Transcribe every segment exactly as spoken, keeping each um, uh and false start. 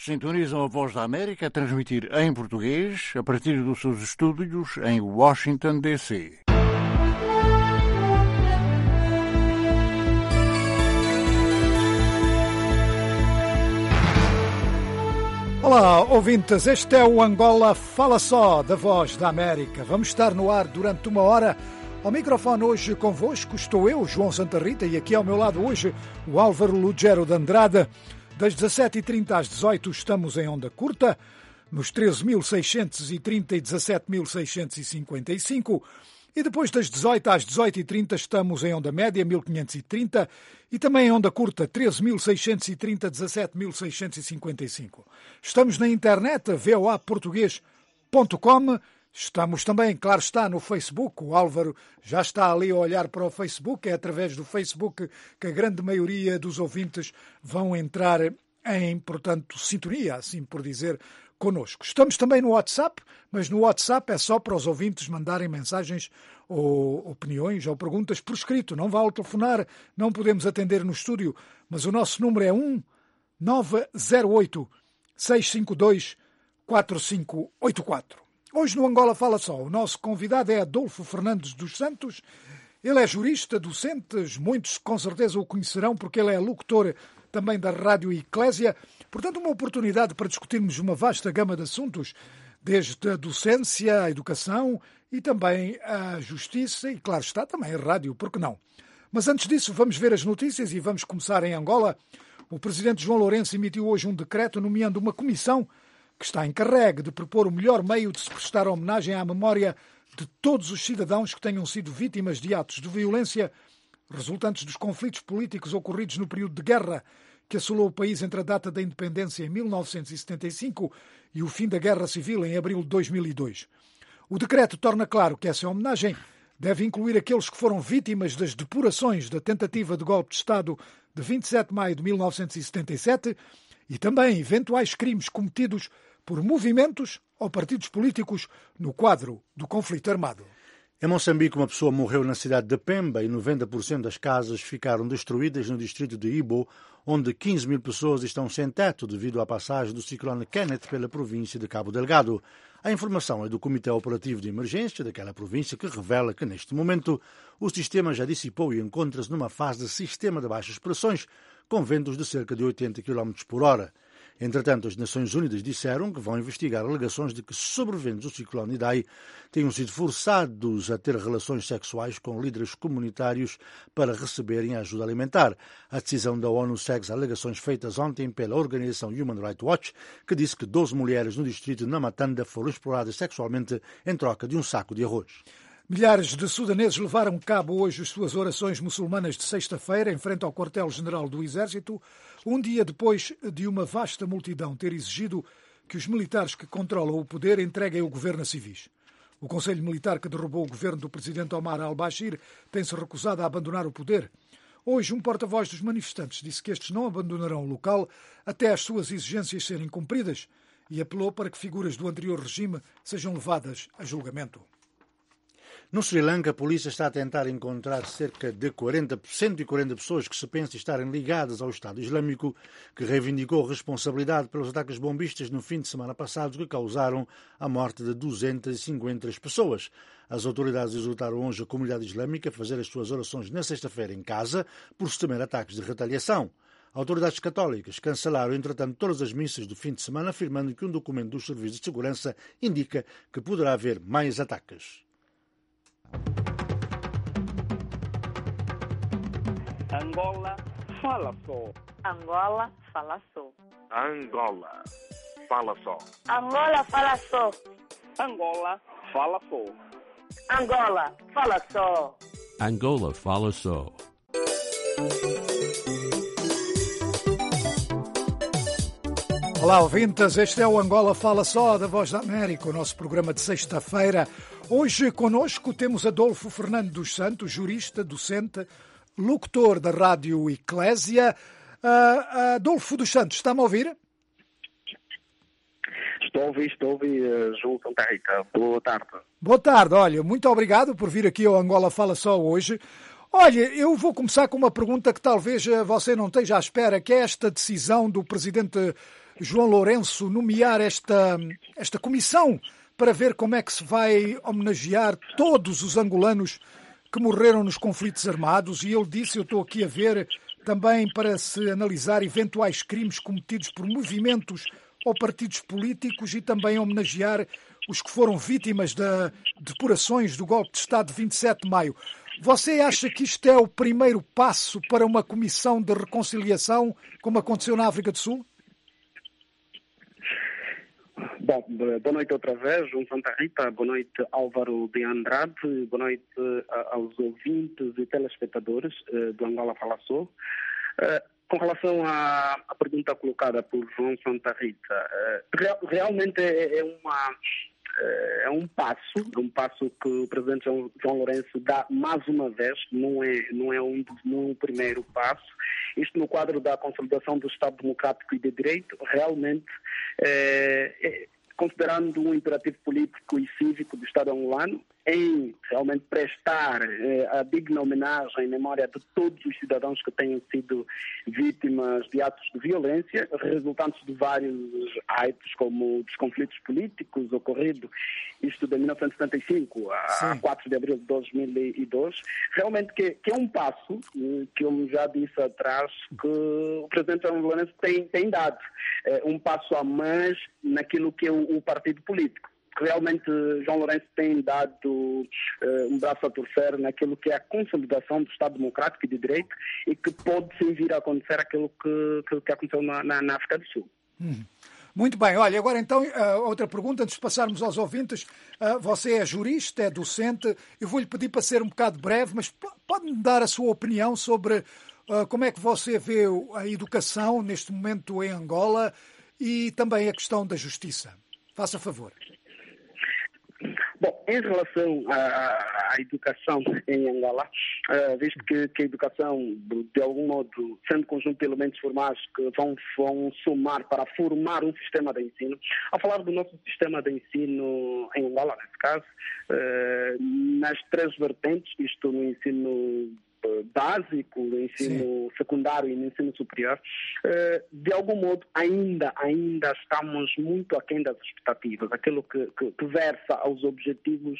Sintonizam a Voz da América a transmitir em português a partir dos seus estúdios em Washington, D C Olá, ouvintes, este é o Angola Fala Só, da Voz da América. Vamos estar no ar durante uma hora. Ao microfone hoje convosco estou eu, João Santa Rita, e aqui ao meu lado hoje o Álvaro Lugero de Andrade. Das dezassete e trinta às dezoito estamos em onda curta, nos treze mil seiscentos e trinta e dezassete mil seiscentos e cinquenta e cinco, e depois das dezoito às dezoito e trinta estamos em onda média, mil quinhentos e trinta, e também em onda curta, treze mil seiscentos e trinta, dezassete mil seiscentos e cinquenta e cinco. Estamos na internet, v o a português ponto com. Estamos também, claro está, no Facebook. O Álvaro já está ali a olhar para o Facebook. É através do Facebook que a grande maioria dos ouvintes vão entrar em, portanto, sintonia, assim por dizer, connosco. Estamos também no WhatsApp, mas no WhatsApp é só para os ouvintes mandarem mensagens ou opiniões ou perguntas por escrito. Não vale telefonar, não podemos atender no estúdio, mas o nosso número é um nove zero oito, seis cinco dois, quatro cinco oito quatro. Hoje no Angola Fala Só, o nosso convidado é Adolfo Fernandes dos Santos. Ele é jurista, docente, muitos com certeza o conhecerão porque ele é locutor também da Rádio Eclésia. Portanto, uma oportunidade para discutirmos uma vasta gama de assuntos, desde a docência, a educação e também a justiça e, claro está, também a rádio, por que não? Mas antes disso, vamos ver as notícias e vamos começar em Angola. O presidente João Lourenço emitiu hoje um decreto nomeando uma comissão que está encarregue de propor o melhor meio de se prestar homenagem à memória de todos os cidadãos que tenham sido vítimas de atos de violência resultantes dos conflitos políticos ocorridos no período de guerra que assolou o país entre a data da independência em mil novecentos e setenta e cinco e o fim da Guerra Civil em abril de dois mil e dois. O decreto torna claro que essa homenagem deve incluir aqueles que foram vítimas das depurações da tentativa de golpe de Estado de vinte e sete de maio de mil novecentos e setenta e sete e também eventuais crimes cometidos por movimentos ou partidos políticos no quadro do conflito armado. Em Moçambique, uma pessoa morreu na cidade de Pemba e noventa por cento das casas ficaram destruídas no distrito de Ibo, onde quinze mil pessoas estão sem teto devido à passagem do ciclone Kenneth pela província de Cabo Delgado. A informação é do Comitê Operativo de Emergência daquela província, que revela que, neste momento, o sistema já dissipou e encontra-se numa fase de sistema de baixas pressões, com ventos de cerca de oitenta quilómetros por hora. Entretanto, as Nações Unidas disseram que vão investigar alegações de que sobreviventes do ciclone Idai tenham sido forçados a ter relações sexuais com líderes comunitários para receberem ajuda alimentar. A decisão da ONU segue alegações feitas ontem pela organização Human Rights Watch, que disse que doze mulheres no distrito de Namatanda foram exploradas sexualmente em troca de um saco de arroz. Milhares de sudaneses levaram a cabo hoje as suas orações muçulmanas de sexta-feira em frente ao quartel-general do Exército, um dia depois de uma vasta multidão ter exigido que os militares que controlam o poder entreguem o governo a civis. O Conselho Militar que derrubou o governo do presidente Omar al-Bashir tem-se recusado a abandonar o poder. Hoje, um porta-voz dos manifestantes disse que estes não abandonarão o local até as suas exigências serem cumpridas e apelou para que figuras do anterior regime sejam levadas a julgamento. No Sri Lanka, a polícia está a tentar encontrar cerca de quarenta, cento e quarenta pessoas que se pensa estarem ligadas ao Estado Islâmico, que reivindicou responsabilidade pelos ataques bombistas no fim de semana passado que causaram a morte de duzentas e cinquenta pessoas. As autoridades exortaram hoje a comunidade islâmica a fazer as suas orações na sexta-feira em casa por se temer ataques de retaliação. Autoridades católicas cancelaram, entretanto, todas as missas do fim de semana, afirmando que um documento dos serviços de segurança indica que poderá haver mais ataques. Angola Fala Só. Angola Fala Só. Angola Fala Só. Angola Fala Só. Angola Fala Só. Angola Fala Só. Angola Fala Só. Olá, ouvintes, este é o Angola Fala Só, da Voz da América, o nosso programa de sexta-feira. Hoje conosco temos Adolfo Fernandes dos Santos, jurista, docente, locutor da Rádio Eclésia. Uh, Adolfo dos Santos, está-me a ouvir? Estou a ouvir, estou a ouvir, uh, João Santa Rita. Boa tarde. Boa tarde, olha, muito obrigado por vir aqui ao Angola Fala Só hoje. Olha, eu vou começar com uma pergunta que talvez você não esteja à espera, que é esta decisão do presidente João Lourenço nomear esta, esta comissão para ver como é que se vai homenagear todos os angolanos que morreram nos conflitos armados, e ele disse, eu estou aqui a ver, também para se analisar eventuais crimes cometidos por movimentos ou partidos políticos e também homenagear os que foram vítimas das depurações do golpe de Estado de vinte e sete de maio. Você acha que isto é o primeiro passo para uma comissão de reconciliação, como aconteceu na África do Sul? Bom, boa noite outra vez, João Santa Rita, boa noite Álvaro de Andrade, boa noite aos ouvintes e telespectadores do Angola Fala Só. Com relação à, à pergunta colocada por João Santa Rita, real, realmente é, é, uma, é um passo, um passo que o presidente João, João Lourenço dá mais uma vez, não é, não é um, um primeiro passo. Isto no quadro da consolidação do Estado Democrático e de Direito, realmente, é, é, considerando um imperativo político e cívico do Estado angolano, em realmente prestar eh, a digna homenagem em memória de todos os cidadãos que tenham sido vítimas de atos de violência, resultantes de vários atos, como dos conflitos políticos ocorridos, isto de mil novecentos e setenta e cinco a Sim. quatro de abril de dois mil e dois, realmente que, que é um passo, eh, que eu já disse atrás, que o presidente João Lourenço tem, tem dado, eh, um passo a mais naquilo que é o, o partido político. Realmente João Lourenço tem dado uh, um braço a torcer naquilo que é a consolidação do Estado Democrático e de Direito e que pode sim vir a acontecer aquilo que, que, que aconteceu na, na, na África do Sul. Hum. Muito bem, olha, agora então uh, outra pergunta antes de passarmos aos ouvintes. Uh, você é jurista, é docente, eu vou-lhe pedir para ser um bocado breve, mas pode-me dar a sua opinião sobre uh, como é que você vê a educação neste momento em Angola e também a questão da justiça. Faça favor. Bom, em relação à, à educação em Angola, uh, visto que, que a educação, de, de algum modo, sendo conjunto de elementos formais que vão, vão somar para formar um sistema de ensino, ao falar do nosso sistema de ensino em Angola, nesse caso, uh, nas três vertentes, isto no ensino básico, no ensino Sim. secundário e no ensino superior, de algum modo ainda, ainda estamos muito aquém das expectativas, aquilo que, que, que versa aos objetivos,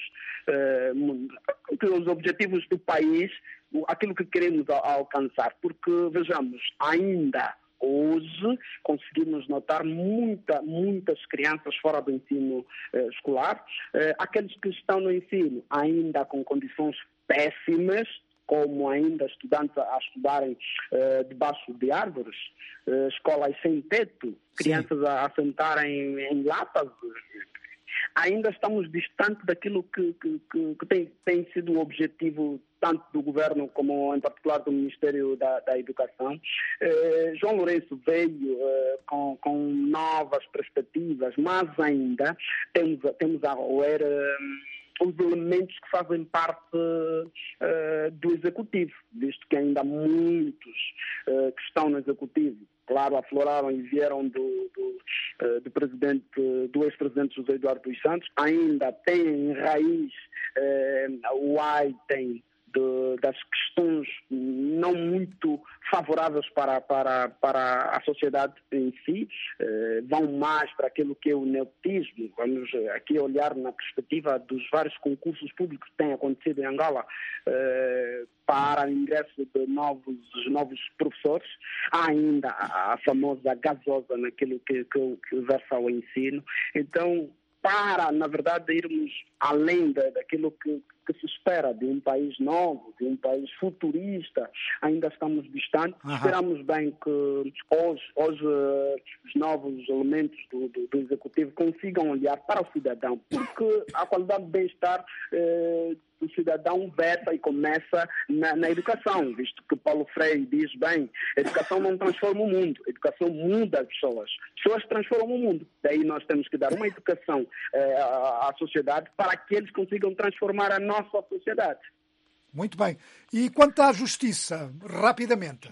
os objetivos do país, aquilo que queremos alcançar, porque vejamos, ainda hoje conseguimos notar muita, muitas crianças fora do ensino eh, escolar, eh, aqueles que estão no ensino ainda com condições péssimas, como ainda estudantes a estudarem uh, debaixo de árvores, uh, escolas sem teto, crianças Sim. a, a sentarem em latas. Ainda estamos distantes daquilo que, que, que, que tem, tem sido o objetivo tanto do governo como, em particular, do Ministério da, da Educação. Eh, João Lourenço veio eh, com, com novas perspectivas, mas ainda temos, temos a roer eh, os elementos que fazem parte uh, do Executivo, visto que ainda há muitos uh, que estão no Executivo, claro, afloraram e vieram do, do, uh, do, presidente, do ex-presidente José Eduardo dos Santos, ainda têm em raiz uh, o item De, das questões não muito favoráveis para, para, para a sociedade em si, eh, vão mais para aquilo que é o nepotismo. Vamos aqui olhar na perspectiva dos vários concursos públicos que têm acontecido em Angola eh, para o ingresso de novos, novos professores. Há ainda a, a famosa gasosa naquilo que, que, que versa ao ensino. Então, para, na verdade, irmos além da, daquilo que, que se espera de um país novo, de um país futurista, ainda estamos distantes. Uhum. Esperamos bem que hoje, hoje os novos elementos do, do, do Executivo consigam olhar para o cidadão, porque a qualidade de bem-estar eh, do cidadão versa e começa na, na educação, visto que Paulo Freire diz bem, a educação não transforma o mundo, a educação muda as pessoas, as pessoas transformam o mundo. Daí nós temos que dar uma educação eh, à, à sociedade para que eles consigam transformar a nossa sociedade. Muito bem. E quanto à justiça, rapidamente?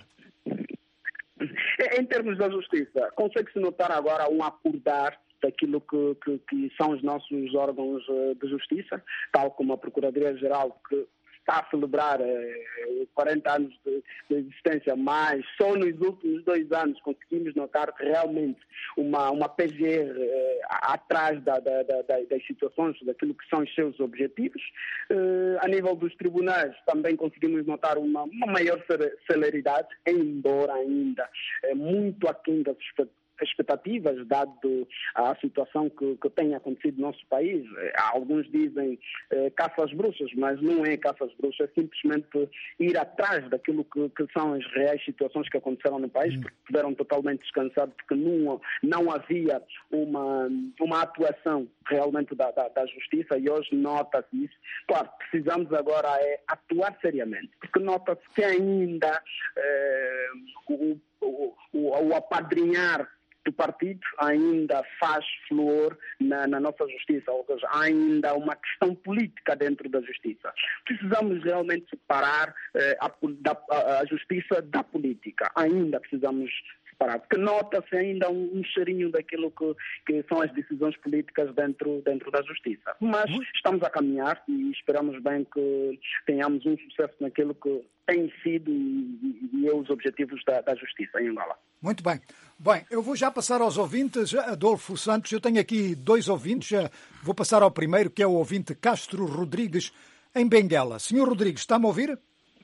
Em termos da justiça, consegue-se notar agora um acordar daquilo que, que, que são os nossos órgãos de justiça, tal como a Procuradoria-Geral, que está a celebrar eh, quarenta anos de, de existência, mas só nos últimos dois anos conseguimos notar realmente uma, uma P G R eh, atrás da, da, da, das situações, daquilo que são os seus objetivos. Eh, a nível dos tribunais também conseguimos notar uma, uma maior celeridade, embora ainda é muito aquém das expectativas, dado a situação que, que tem acontecido no nosso país. Alguns dizem eh, caça às bruxas, mas não é caça às bruxas, é simplesmente ir atrás daquilo que, que são as reais situações que aconteceram no país, porque estiveram totalmente descansados, porque não, não havia uma, uma atuação realmente da, da, da justiça, e hoje nota-se isso. Claro, precisamos agora é atuar seriamente, porque nota-se que ainda eh, o, o, o, o apadrinhar do partido ainda faz flor na, na nossa justiça, ou seja, há ainda uma questão política dentro da justiça. Precisamos realmente separar eh, a, da, a justiça da política, ainda precisamos separar, porque nota-se ainda um, um cheirinho daquilo que, que são as decisões políticas dentro, dentro da justiça. Mas estamos a caminhar e esperamos bem que tenhamos um sucesso naquilo que tem sido e, e, e os objetivos da, da justiça em Angola. Muito bem. Bem, eu vou já passar aos ouvintes. Adolfo Santos, eu tenho aqui dois ouvintes. Vou passar ao primeiro, que é o ouvinte Castro Rodrigues, em Benguela. Senhor Rodrigues, está-me a ouvir?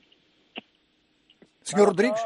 Senhor Rodrigues?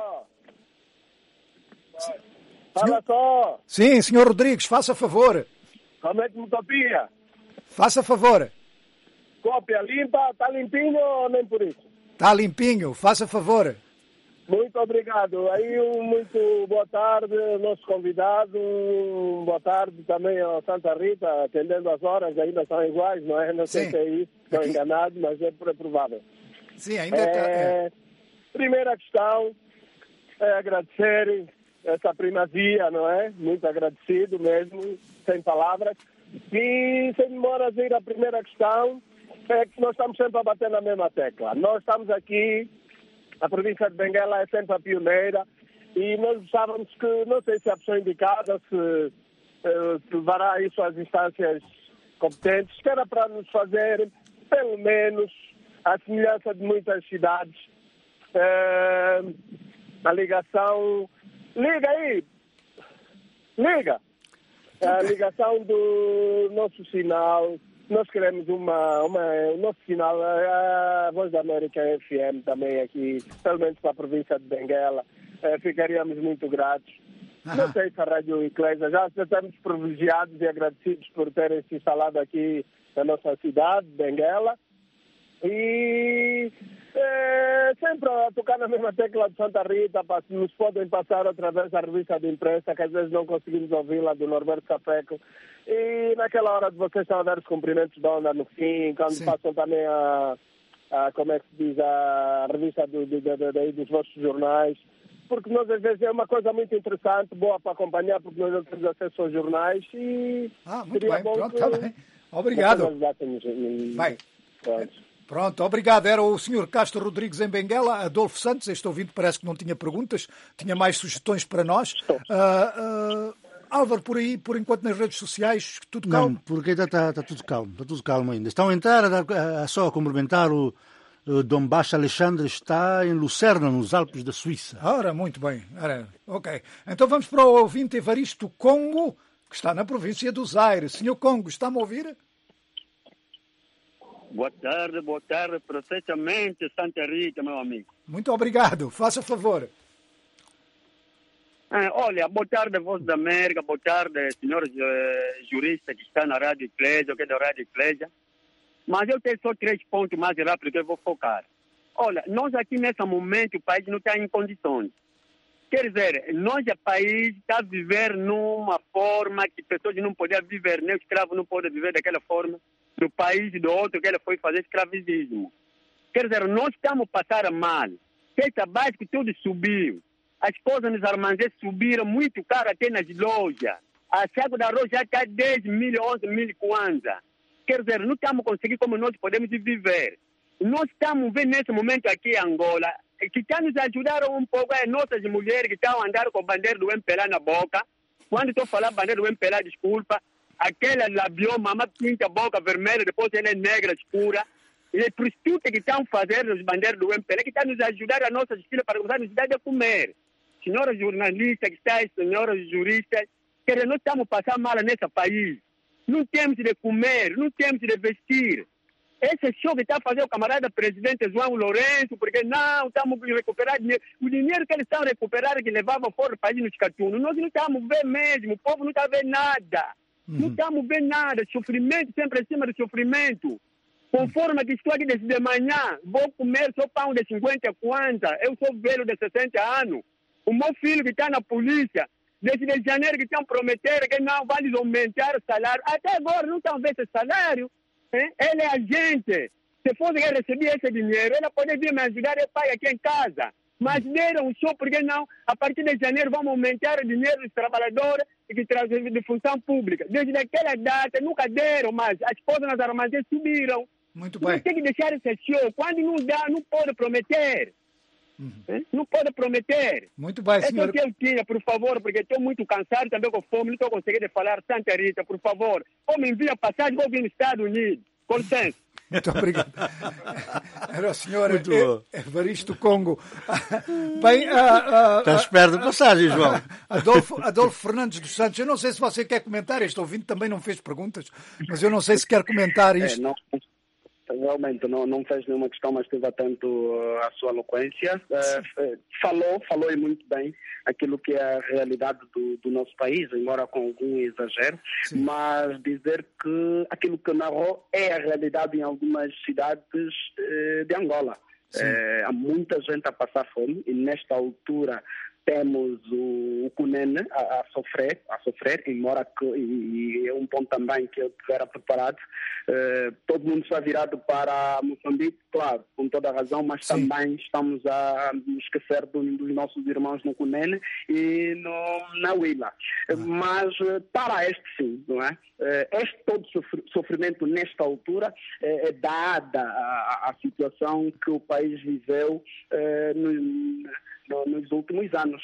Fala só! Sim, senhor Rodrigues, faça favor. Como é que me copia? Faça favor. Cópia limpa, está limpinho ou nem por isso? Está limpinho, faça favor. Muito obrigado. Aí um muito boa tarde, nosso convidado. Boa tarde também ao Santa Rita, atendendo as horas, ainda são iguais, não é? Não sei Sim. se é isso, estou Aqui... enganado, mas é provável. Sim, ainda é... é... Primeira questão é agradecer essa primazia, não é? Muito agradecido mesmo, sem palavras. E sem demoras a ir à primeira questão, é que nós estamos sempre a bater na mesma tecla. Nós estamos aqui, a província de Benguela é sempre a pioneira, e nós gostávamos que, não sei se é a pessoa indicada, se, se levará isso às instâncias competentes, que era para nos fazer, pelo menos, a semelhança de muitas cidades, é, a ligação... Liga aí! Liga! A ligação do nosso sinal. Nós queremos uma, uma, o nosso sinal, a Voz da América F M também aqui, pelo menos para a província de Benguela. Eh, ficaríamos muito gratos. Uhum. Não sei se a Rádio Eclésia, já estamos privilegiados e agradecidos por terem se instalado aqui na nossa cidade, Benguela. E é, sempre a tocar na mesma tecla de Santa Rita, nos podem passar através da revista de imprensa, que às vezes não conseguimos ouvi-la, do Norberto Safeco. E naquela hora de vocês estão a dar os cumprimentos de onda no fim, quando Sim. passam também a, a, como é que se diz, a revista do, do, do, do, dos vossos jornais, porque nós às vezes é uma coisa muito interessante, boa para acompanhar, porque nós não temos acesso aos jornais e ah, muito seria bem. bom Pronto, que... tá bem. Obrigado. Bem. Pronto, obrigado. Era o senhor Castro Rodrigues em Benguela. Adolfo Santos, este ouvinte parece que não tinha perguntas, tinha mais sugestões para nós. Uh, uh, Álvaro, por aí, por enquanto nas redes sociais, tudo calmo? Não, porque ainda está, está tudo calmo, está tudo calmo ainda. Estão a entrar, a, dar, a, a só a cumprimentar o, o Dom Baixo Alexandre, está em Lucerna, nos Alpes da Suíça. Ora, muito bem. Ora, ok. Então vamos para o ouvinte Evaristo Congo, que está na província do Zaire. Senhor Congo, está-me a ouvir? Boa tarde, boa tarde, perfeitamente, Santa Rita, meu amigo. Muito obrigado, faça favor. Ah, olha, boa tarde, Voz da América, boa tarde, senhor uh, jurista que está na Rádio Eclésia, que é da Rádio Eclésia. Mas eu tenho só três pontos mais rápidos que eu vou focar. Olha, nós aqui nesse momento, o país não está em condições. Quer dizer, nós, o país, está a viver numa forma que pessoas não podem viver, nem o escravo não pode viver daquela forma. Do país do outro que ele foi fazer escravismo. Quer dizer, nós estamos a passar mal. Cesta básica tudo subiu. As coisas nos armazéns subiram muito caro até nas lojas. A saco da arroz já está dez mil, onze mil kwanza. Quer dizer, não estamos conseguindo como nós podemos viver. Nós estamos vendo nesse momento aqui em Angola, que está nos ajudar um pouco as nossas mulheres que estão andando com a bandeira do M P L A na boca. Quando estou falando bandeira do M P L A, desculpa, aquela labioma, uma pinta a boca vermelha, depois ela é negra, escura. E é prostituta que estão fazendo os bandeiros do M P L, que estão nos ajudando a nossa justiça para começar a nos dar de comer. Senhoras jornalistas que estão, senhoras juristas, que nós estamos passando mal nesse país. Não temos de comer, não temos de vestir. Esse show que está fazendo o camarada presidente João Lourenço, porque não, estamos a recuperar dinheiro. O dinheiro que eles estão recuperando, que levavam fora do país nos catunos, nós não estamos vendo mesmo, o povo não está vendo nada. Uhum. Não estamos vendo nada, sofrimento sempre em cima do sofrimento. Conforme que estou aqui desde de manhã, vou comer só pão de cinquenta kwanza, eu sou velho de sessenta anos. O meu filho que está na polícia, desde de janeiro que estão prometendo que não vai lhes aumentar o salário, até agora não estão vendo esse salário. Hein? Ele é agente. Se fosse que receber esse dinheiro, ele poderia vir me ajudar e pai aqui em casa. Mas deram só porque não, a partir de janeiro vamos aumentar o dinheiro dos trabalhadores e que trazem de função pública. Desde aquela data nunca deram mais, as coisas nas armazéns subiram. Muito bem. Tem que deixar esse show. Quando não dá, não pode prometer. Uhum. Não pode prometer. Muito bem, senhor. É o que eu tinha, por favor, porque estou muito cansado também com fome, não estou conseguindo falar. Santa Rita, por favor. Ou me envia passagem, vou vir nos Estados Unidos. Com licença. Muito obrigado. Era o senhor Evaristo Congo. Bem, uh, uh, está esperto de passagem, João. Adolfo, Adolfo Fernandes dos Santos, eu não sei se você quer comentar, este ouvinte também não fez perguntas, mas eu não sei se quer comentar isto. É, não. Realmente não, não fez nenhuma questão, mas esteve atento uh, à sua eloquência. Uh, falou, falou e muito bem aquilo que é a realidade do, do nosso país, embora com algum exagero, Sim. mas dizer que aquilo que narrou é a realidade em algumas cidades uh, de Angola. Uh, há muita gente a passar fome e nesta altura temos o, o Cunene a, a sofrer, a sofrer, embora que, e, e é um ponto também que eu tivera preparado, uh, todo mundo está virado para Moçambique, claro, com toda a razão, mas Sim. também estamos a nos esquecer do, dos nossos irmãos no Cunene e no, na Huila. Ah. Mas para este sim, não é? Este todo sofrimento nesta altura é, é dada a, a situação que o país viveu uh, no, nos últimos anos.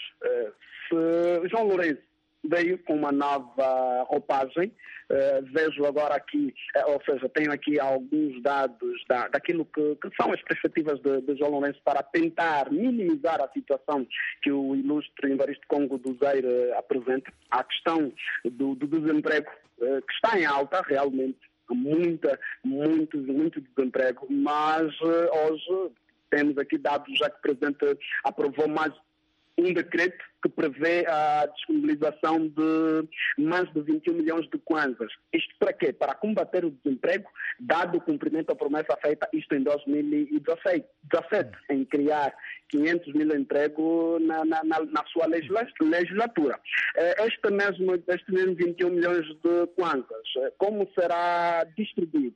Se João Lourenço veio com uma nova roupagem, vejo agora aqui, ou seja, tenho aqui alguns dados da, daquilo que, que são as perspectivas de, de João Lourenço para tentar minimizar a situação que o ilustre Evaristo Congo do Zaire apresenta, a questão do, do desemprego, que está em alta realmente, muita, muito, muito desemprego, mas hoje temos aqui dados já que o Presidente aprovou mais um decreto que prevê a disponibilização de mais de vinte e um milhões de kwanzas. Isto para quê? Para combater o desemprego, dado o cumprimento da promessa feita, isto em dois mil e dezassete, em criar quinhentos mil empregos na, na, na, na sua legislatura. Este mesmo, este mesmo vinte e um milhões de kwanzas, como será distribuído?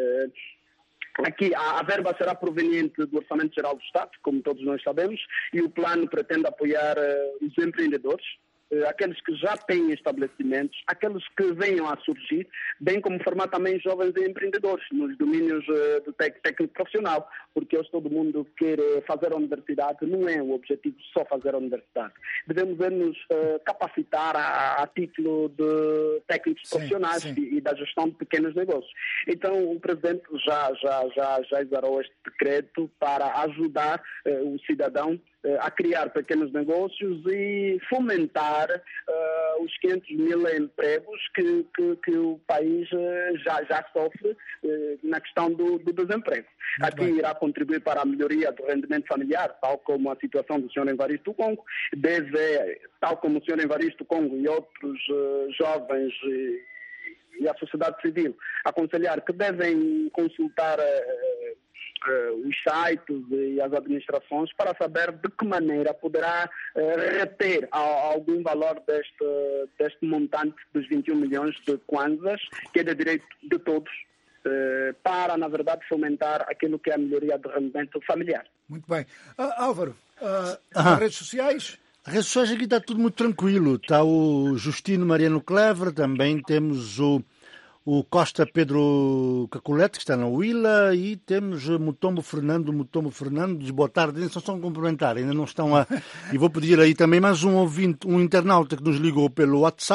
Aqui a, a verba será proveniente do Orçamento Geral do Estado, como todos nós sabemos, e o plano pretende apoiar uh, os empreendedores, uh, aqueles que já têm estabelecimentos, aqueles que venham a surgir, bem como formar também jovens empreendedores nos domínios uh, do tec- técnico profissional, porque hoje todo mundo quer fazer a universidade, não é o objetivo só fazer a universidade. Devemos nos uh, capacitar a, a título de técnicos sim, profissionais sim. E, e da gestão de pequenos negócios. Então o Presidente já, já, já, já exarou este decreto para ajudar uh, o cidadão uh, a criar pequenos negócios e fomentar uh, os quinhentos mil empregos que, que, que o país uh, já, já sofre uh, na questão do, do desemprego. Muito Aqui bem. Irá contribuir para a melhoria do rendimento familiar, tal como a situação do senhor Evaristo Congo, deve, tal como o senhor Evaristo Congo e outros uh, jovens uh, e a sociedade civil, aconselhar que devem consultar uh, uh, os sites e as administrações para saber de que maneira poderá uh, reter a, a algum valor deste, deste montante dos vinte e um milhões de kwanzas, que é de direito de todos, para, na verdade, fomentar aquilo que é a melhoria do rendimento familiar. Muito bem. Uh, Álvaro, uh, as redes sociais? As redes sociais aqui está tudo muito tranquilo. Está o Justino Mariano Clever, também temos o, o Costa Pedro Caculete, que está na Huila, e temos o Mutombo Fernando, Mutombo Fernando, diz boa tarde, ainda só estão a complementar, ainda não estão a... E vou pedir aí também mais um ouvinte, um internauta que nos ligou pelo WhatsApp,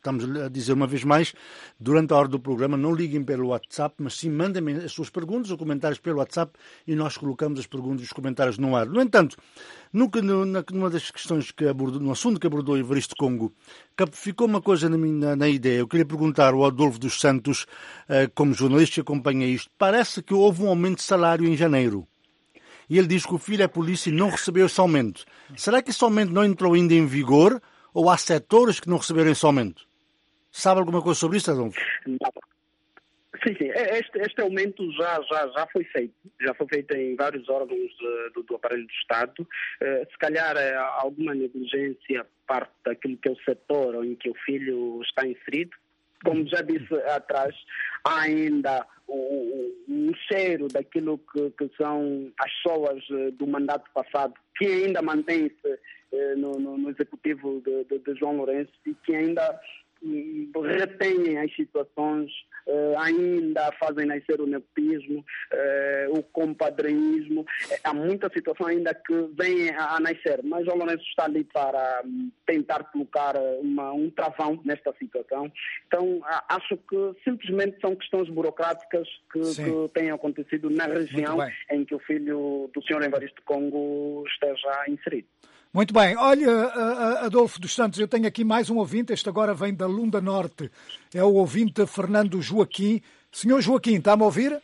estamos a dizer uma vez mais, durante a hora do programa, não liguem pelo WhatsApp, mas sim mandem as suas perguntas ou comentários pelo WhatsApp e nós colocamos as perguntas e os comentários no ar. No entanto, nunca, numa das questões que abordou, no assunto que abordou Evaristo Congo, ficou uma coisa na, minha, na ideia. Eu queria perguntar ao Adolfo dos Santos, como jornalista que acompanha isto, parece que houve um aumento de salário em janeiro. E ele diz que o filho é polícia e não recebeu esse aumento. Será que esse aumento não entrou ainda em vigor ou há setores que não receberam esse aumento? Sabe alguma coisa sobre isso, Adolfo? Sim, sim. Este, este aumento já, já, já foi feito. Já foi feito em vários órgãos uh, do, do aparelho do Estado. Uh, se calhar uh, alguma negligência parte daquilo que é o setor em que o filho está inserido. Como já disse atrás, há ainda o, o cheiro daquilo que, que são as pessoas do mandato passado, que ainda mantém-se eh, no, no, no executivo de, de, de João Lourenço e que ainda hum, retêm as situações, eh, ainda fazem nascer o nepotismo, eh, o compadrinhismo. Há muita situação ainda que vem a, a nascer, mas João Lourenço está ali para um, tentar colocar uma, um travão nesta situação. Então, acho que simplesmente são questões burocráticas que, que têm acontecido na região em que o filho do senhor Evaristo Congo esteja inserido. Muito bem. Olha, Adolfo dos Santos, eu tenho aqui mais um ouvinte. Este agora vem da Lunda Norte. É o ouvinte Fernando Joaquim. Senhor Joaquim, está-me a ouvir?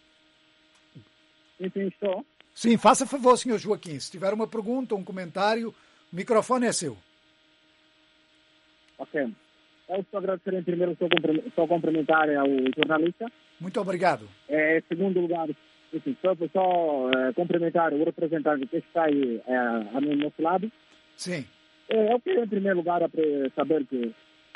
Sim, sim, estou. Sim, faça favor, senhor Joaquim. Se tiver uma pergunta, um comentário, o microfone é seu. Ok. Eu estou agradecer em primeiro, só cumprimentar ao jornalista. Muito obrigado. É, em segundo lugar, enfim, só, só é, cumprimentar o representante que está aí é, a nosso lado. Sim. É, eu queria, em primeiro lugar, saber que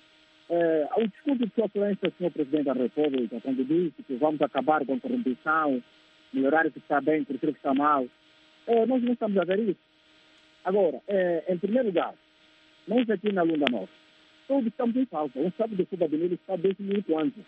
é, o discurso de sua excelência, senhor Presidente da República, quando disse que vamos acabar com a corrupção, melhorar o que está bem, por aquilo que está mal, é, nós não estamos a ver isso. Agora, é, em primeiro lugar, nós aqui na Lunda Norte, todos estamos em falta. Um sabe de Cuba de Milho está desde mil e quantos.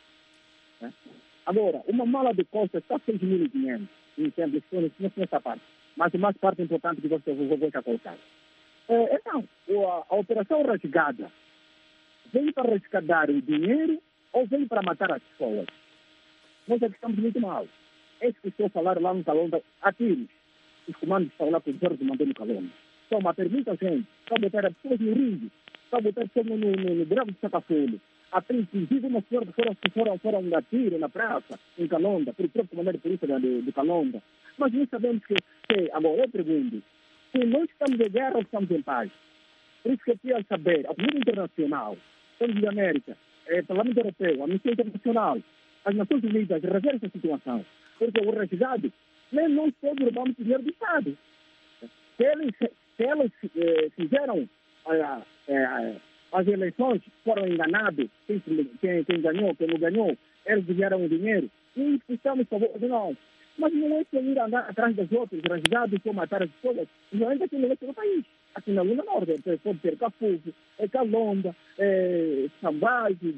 Né? Agora, uma mala de costa está seis mil e quinhentos. Entendo, não sei essa parte. Mas a mais parte importante que você vai colocar. É, então, a, a operação resgada veio para resgatar o dinheiro ou veio para matar as pessoas? Nós aqui estamos muito mal. Esse que estou falando lá no Calonda, atire. Os comandos estão lá com o Jorge mandou no Calonda. Então, mas permita, gente, só botar as pessoas no ringue. Só botar pessoas no, no, no, no grave de Sacafolho. Até inclusive uma senhora que foram, foram, foram dar tiro na praça, em Calonda, por próprio comandante de polícia de, de Calonda. Mas nós sabemos que, que, agora eu pergunto, se nós estamos em guerra ou estamos em paz? Por isso que eu queria saber, a comunidade internacional, Estados Unidos da América, eh, Parlamento Europeu, a Amnistia Internacional, as Nações Unidas, rever essa situação. Porque o resgate, nem nós todos roubamos dinheiro do Estado. Se eles, se eles eh, fizeram eh, eh, as eleições, foram enganados, quem, quem, quem ganhou, quem não ganhou, eles ganharam o dinheiro, e estamos a favor de nós. Mas não é que ir andar atrás dos outros, resgates, ou matar as pessoas, não é aqui no resto do país. Aqui na Lunda Norte, pode ter Cafuso, é Calonda, é Sambage,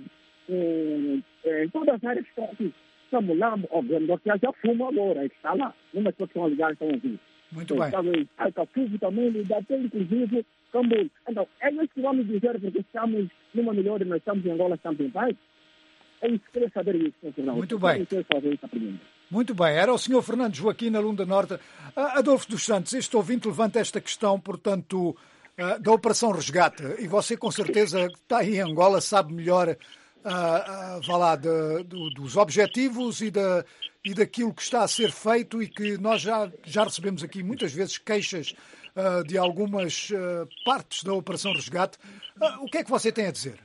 é, é, em todas as áreas que estão aqui. Estamos lá, obviamente, que já fumo agora, está lá, numa situação ligadas estão aqui. Muito bem. A Cafuso também, até inclusive Cambul. Então, é isso que vamos dizer, porque estamos numa melhor, nós estamos em Angola, estamos em paz. É isso que queria saber isso, não. Muito bem. Eu queria fazer essa pergunta. Muito bem, era o senhor Fernando Joaquim na Lunda Norte. Adolfo dos Santos, este ouvinte levanta esta questão, portanto, da Operação Resgate, e você com certeza está aí em Angola, sabe melhor uh, uh, vá lá, de, de, dos objetivos e, de, e daquilo que está a ser feito, e que nós já, já recebemos aqui muitas vezes queixas uh, de algumas uh, partes da Operação Resgate. Uh, o que é que você tem a dizer?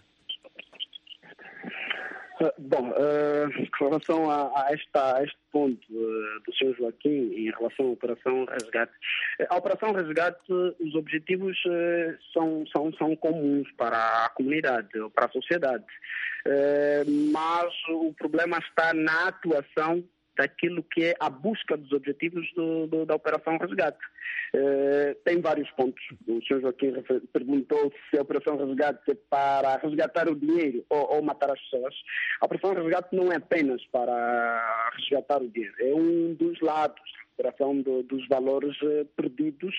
Bom, uh, com relação a, a, esta, a este ponto uh, do senhor Joaquim, em relação à Operação Resgate, a Operação Resgate, os objetivos uh, são, são, são comuns para a comunidade, para a sociedade, uh, mas o problema está na atuação daquilo que é a busca dos objetivos do, do, da Operação Resgate. Uh, tem vários pontos. O senhor Joaquim perguntou se a Operação Resgate é para resgatar o dinheiro ou, ou matar as pessoas. A Operação Resgate não é apenas para resgatar o dinheiro, é um dos lados. recuperação de, dos valores uh, perdidos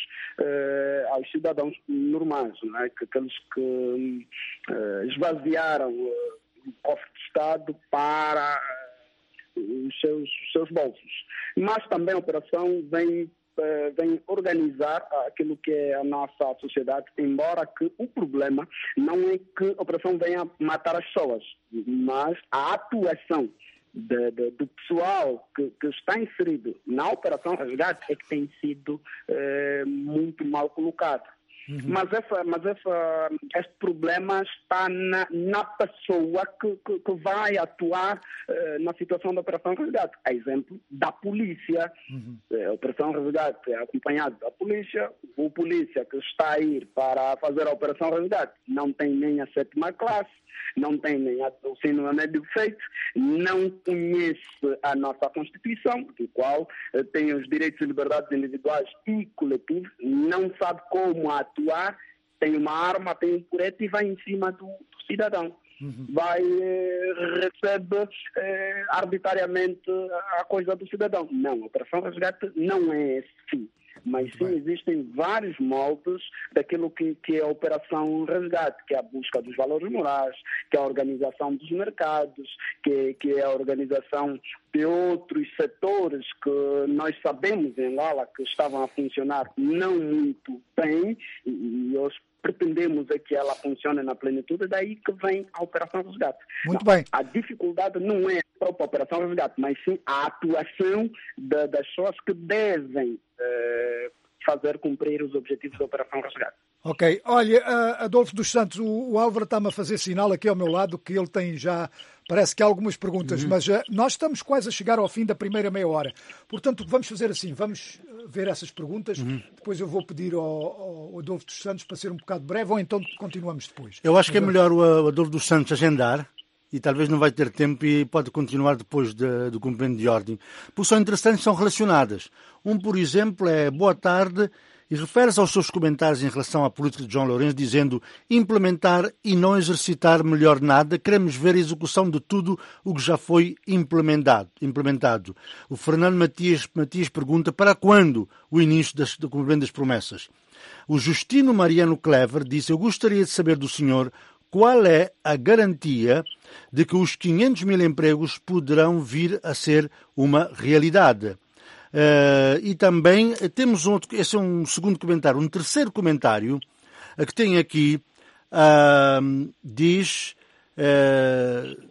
uh, aos cidadãos normais, não é? Que aqueles que uh, esvaziaram uh, o cofre do Estado para uh, os, seus, os seus bolsos. Mas também a operação vem, uh, vem organizar aquilo que é a nossa sociedade, embora que o problema não é que a operação venha matar as pessoas, mas a atuação De, de, do pessoal que, que está inserido na Operação Resgate é que tem sido eh, muito mal colocado. Uhum. Mas, essa, mas essa, este problema está na, na pessoa que, que, que vai atuar eh, na situação da Operação Resgate. A exemplo da polícia. Uhum. A Operação Resgate é acompanhada da polícia. O polícia que está a ir para fazer a Operação Resgate não tem nem a sétima classe, não tem nem a, o ensino médio feito, não conhece a nossa Constituição, o qual eh, tem os direitos e liberdades individuais e coletivos, não sabe como atuar, tem uma arma, tem um curete e vai em cima do, do cidadão. Uhum. Vai, eh, recebe eh, arbitrariamente a coisa do cidadão. Não, a Operação Resgate não é esse fim. Mas sim, existem vários moldes daquilo que, que é a Operação Resgate, que é a busca dos valores morais, que é a organização dos mercados, que, que é a organização de outros setores que nós sabemos em Angola que estavam a funcionar não muito bem, e, e hoje pretendemos é que ela funcione na plenitude, daí que vem a Operação Resgate. Muito não, bem. A dificuldade não é a própria Operação Resgate, mas sim a atuação de, das pessoas que devem eh, fazer cumprir os objetivos da Operação Resgate. Ok. Olha, uh, Adolfo dos Santos, o, o Álvaro está-me a fazer sinal aqui ao meu lado que ele tem já, parece que há algumas perguntas, uhum. mas uh, nós estamos quase a chegar ao fim da primeira meia hora. Portanto, vamos fazer assim, vamos ver essas perguntas, uhum. depois eu vou pedir ao, ao Adolfo dos Santos para ser um bocado breve, ou então continuamos depois. Eu acho que é mas, melhor o Adolfo dos Santos agendar, e talvez não vai ter tempo e pode continuar depois de, do cumprimento de ordem. Porque são interessantes, são relacionadas. Um, por exemplo, é boa tarde, e refere-se aos seus comentários em relação à política de João Lourenço, dizendo implementar e não exercitar melhor nada, queremos ver a execução de tudo o que já foi implementado. implementado. O Fernando Matias, Matias pergunta para quando o início das, do cumprimento das promessas. O Justino Mariano Clever disse, eu gostaria de saber do senhor qual é a garantia de que os quinhentos mil empregos poderão vir a ser uma realidade. Uh, e também uh, temos um outro, esse é um segundo comentário, um terceiro comentário uh, que tem aqui, uh, diz uh,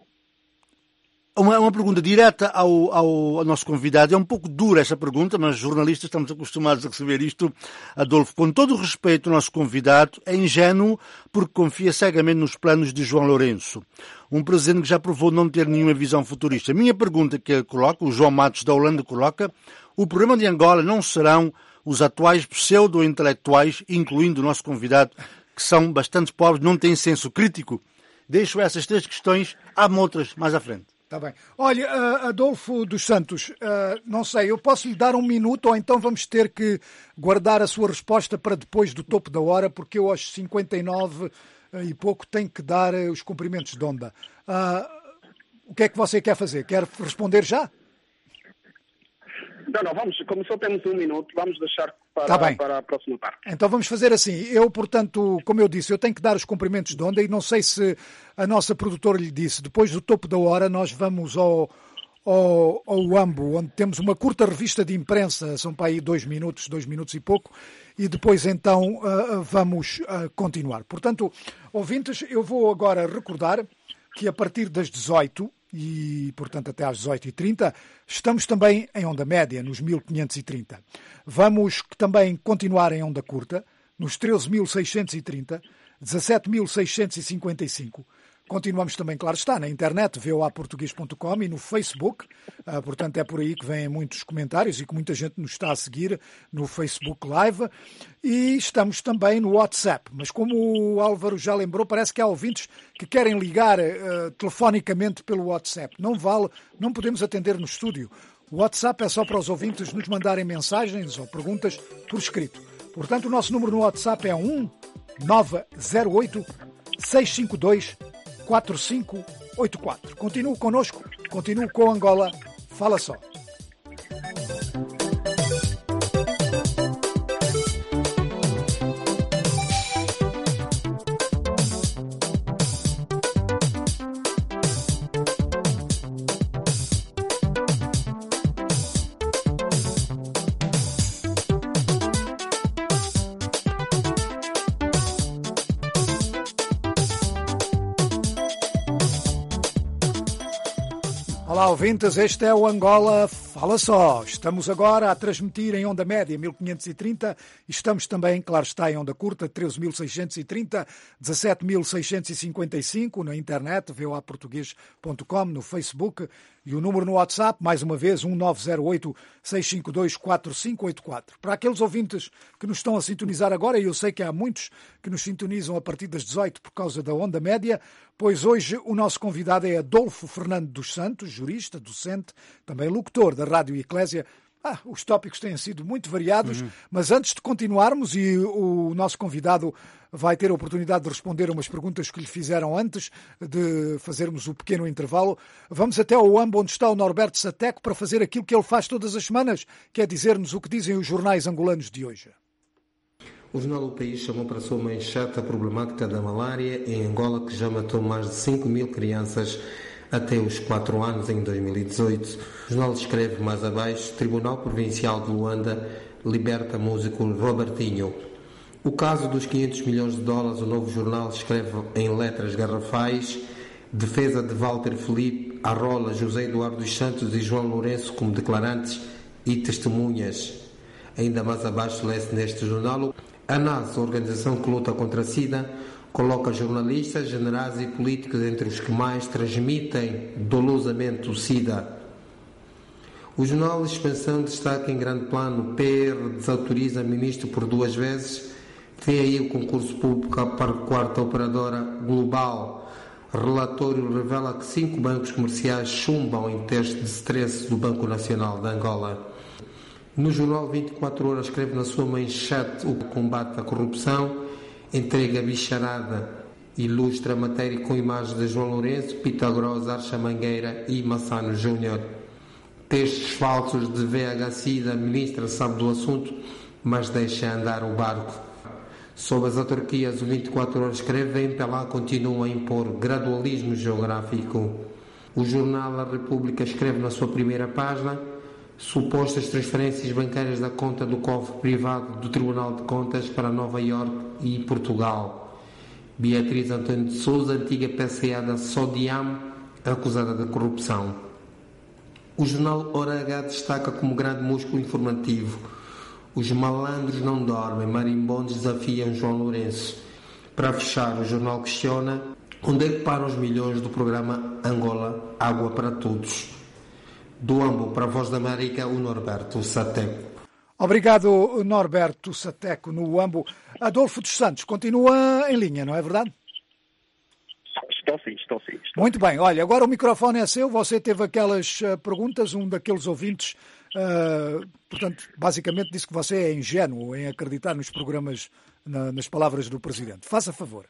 uma, uma pergunta direta ao, ao, ao nosso convidado. É um pouco dura essa pergunta, mas jornalistas estamos acostumados a receber isto. Adolfo, com todo o respeito, o nosso convidado é ingênuo porque confia cegamente nos planos de João Lourenço, um presidente que já provou não ter nenhuma visão futurista. A minha pergunta que eu coloco, o João Matos da Holanda coloca, o problema de Angola não serão os atuais pseudo-intelectuais, incluindo o nosso convidado, que são bastante pobres, não têm senso crítico? Deixo essas três questões, há outras mais à frente. Está bem. Olha, uh, Adolfo dos Santos, uh, não sei, eu posso lhe dar um minuto ou então vamos ter que guardar a sua resposta para depois do topo da hora, porque eu aos cinquenta e nove uh, e pouco tenho que dar uh, os cumprimentos de onda. Uh, o que é que você quer fazer? Quer responder já? Não, não, vamos, como só temos um minuto, vamos deixar para, tá bem. para a próxima parte. Então vamos fazer assim. Eu, portanto, como eu disse, eu tenho que dar os cumprimentos de onda e não sei se a nossa produtora lhe disse, depois do topo da hora nós vamos ao, ao, ao Ambo, onde temos uma curta revista de imprensa, são para aí dois minutos, dois minutos e pouco, e depois então uh, vamos uh, continuar. Portanto, ouvintes, eu vou agora recordar que a partir das dezoito e, portanto, até às dezoito e trinta, estamos também em onda média, nos mil quinhentos e trinta. Vamos também continuar em onda curta, nos treze mil seiscentos e trinta, dezassete mil seiscentos e cinquenta e cinco. Continuamos também, claro está, na internet, v o a português ponto com e no Facebook. Uh, portanto, é por aí que vêm muitos comentários e que muita gente nos está a seguir no Facebook Live. E estamos também no WhatsApp. Mas como o Álvaro já lembrou, parece que há ouvintes que querem ligar uh, telefonicamente pelo WhatsApp. Não vale, não podemos atender no estúdio. O WhatsApp é só para os ouvintes nos mandarem mensagens ou perguntas por escrito. Portanto, o nosso número no WhatsApp é um nove zero oito seis cinco dois quatro cinco oito quatro. Continue connosco, continue com Angola, fala só. Olá, ouvintes, este é o Angola Fala Só. Estamos agora a transmitir em onda média mil quinhentos e trinta e estamos também, claro está, em onda curta treze mil seiscentos e trinta, dezassete mil seiscentos e cinquenta e cinco na internet, v o a português ponto com, no Facebook e o número no WhatsApp, mais uma vez, um nove zero oito, seis cinco dois, quatro cinco oito quatro. Para aqueles ouvintes que nos estão a sintonizar agora, e eu sei que há muitos que nos sintonizam a partir das dezoito por causa da onda média, pois hoje o nosso convidado é Adolfo Fernando dos Santos, jurista, docente, também locutor da Rádio Eclésia. Ah, os tópicos têm sido muito variados, uhum. Mas antes de continuarmos, e o nosso convidado vai ter a oportunidade de responder umas perguntas que lhe fizeram antes de fazermos o pequeno intervalo, vamos até ao U A M, onde está o Norberto Sateco, para fazer aquilo que ele faz todas as semanas, que é dizer-nos o que dizem os jornais angolanos de hoje. O jornal O País chamou para a sua manchete a problemática da malária em Angola, que já matou mais de cinco mil crianças até os quatro anos em dois mil e dezoito. O jornal escreve mais abaixo: Tribunal Provincial de Luanda liberta músico Robertinho. O caso dos quinhentos milhões de dólares, o Novo Jornal escreve em letras garrafais: defesa de Walter Felipe arrola José Eduardo dos Santos e João Lourenço como declarantes e testemunhas. Ainda mais abaixo lê-se neste jornal: a N A S, a organização que luta contra a SIDA, coloca jornalistas, generais e políticos entre os que mais transmitem dolosamente o SIDA. O jornal Expansão destaca em grande plano: P R desautoriza ministro por duas vezes. Vem aí o concurso público para a quarta operadora global. Relatório revela que cinco bancos comerciais chumbam em teste de stress do Banco Nacional de Angola. No jornal vinte e quatro horas escreve na sua manchete o combate à corrupção, entrega bicharada, ilustra a matéria com imagens de João Lourenço, Pitágoras, Archa Mangueira e Massano Júnior. Textos falsos de V H SIDA, a ministra sabe do assunto, mas deixa andar o barco. Sobre as autarquias, o vinte e quatro horas escreve: em Pelá continua a impor gradualismo geográfico. O jornal A República escreve na sua primeira página: supostas transferências bancárias da conta do cofre privado do Tribunal de Contas para Nova Iorque e Portugal. Beatriz Antônio de Sousa, antiga P C A da Sodiam, acusada de corrupção. O jornal Hora H destaca como grande músculo informativo: os malandros não dormem, marimbondos desafiam João Lourenço. Para fechar, o jornal questiona: onde é que param os milhões do programa Angola Água para Todos? Do Ambo para a Voz da América, o Norberto Sateco. Obrigado, Norberto Sateco, no Ambo. Adolfo dos Santos continua em linha, não é verdade? Estou sim, estou sim. Estou. Muito bem, olha, agora o microfone é seu. Você teve aquelas uh, perguntas, um daqueles ouvintes, uh, portanto, basicamente disse que você é ingênuo em acreditar nos programas, na, nas palavras do Presidente. Faça favor.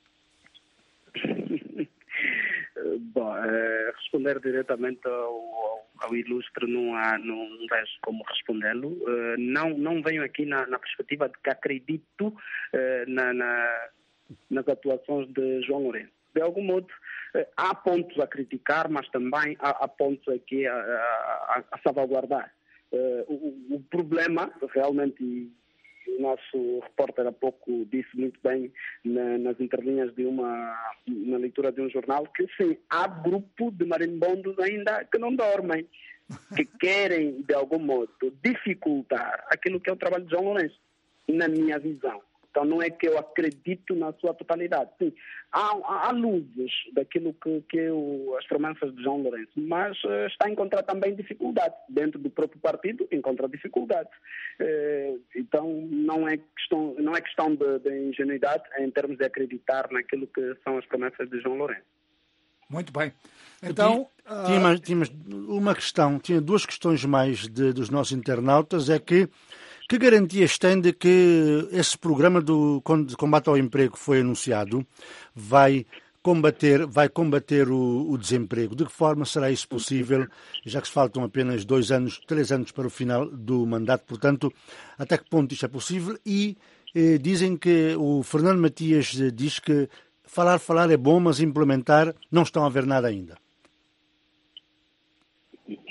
Bom, uh, responder diretamente ao, ao, ao ilustre não há, não vejo como respondê-lo. Uh, não, não venho aqui na, na perspectiva de que acredito uh, na, na, nas atuações de João Lourenço. De algum modo, uh, há pontos a criticar, mas também há, há pontos aqui a, a, a salvaguardar. Uh, o, o problema, realmente, o nosso repórter há pouco disse muito bem na, nas entrelinhas de uma, na leitura de um jornal, que sim, há grupo de marimbondos ainda que não dormem, que querem, de algum modo, dificultar aquilo que é o trabalho de João Lourenço, na minha visão. Então não é que eu acredito na sua totalidade. Sim, há, há, há luzes daquilo que, que o, as promessas de João Lourenço, mas uh, está a encontrar também dificuldades. Dentro do próprio partido encontra dificuldades. Uh, então não é questão, não é questão de, de ingenuidade em termos de acreditar naquilo que são as promessas de João Lourenço. Muito bem. Então, uh... tinha, mais, tinha uma questão, tinha duas questões mais de, dos nossos internautas, é que que garantias tem de que esse programa do de combate ao emprego que foi anunciado vai combater, vai combater o, o desemprego? De que forma será isso possível, já que se faltam apenas dois anos, três anos para o final do mandato? Portanto, até que ponto isto é possível? E eh, dizem que o Fernando Matias diz que falar, falar é bom, mas implementar não estão a ver nada ainda.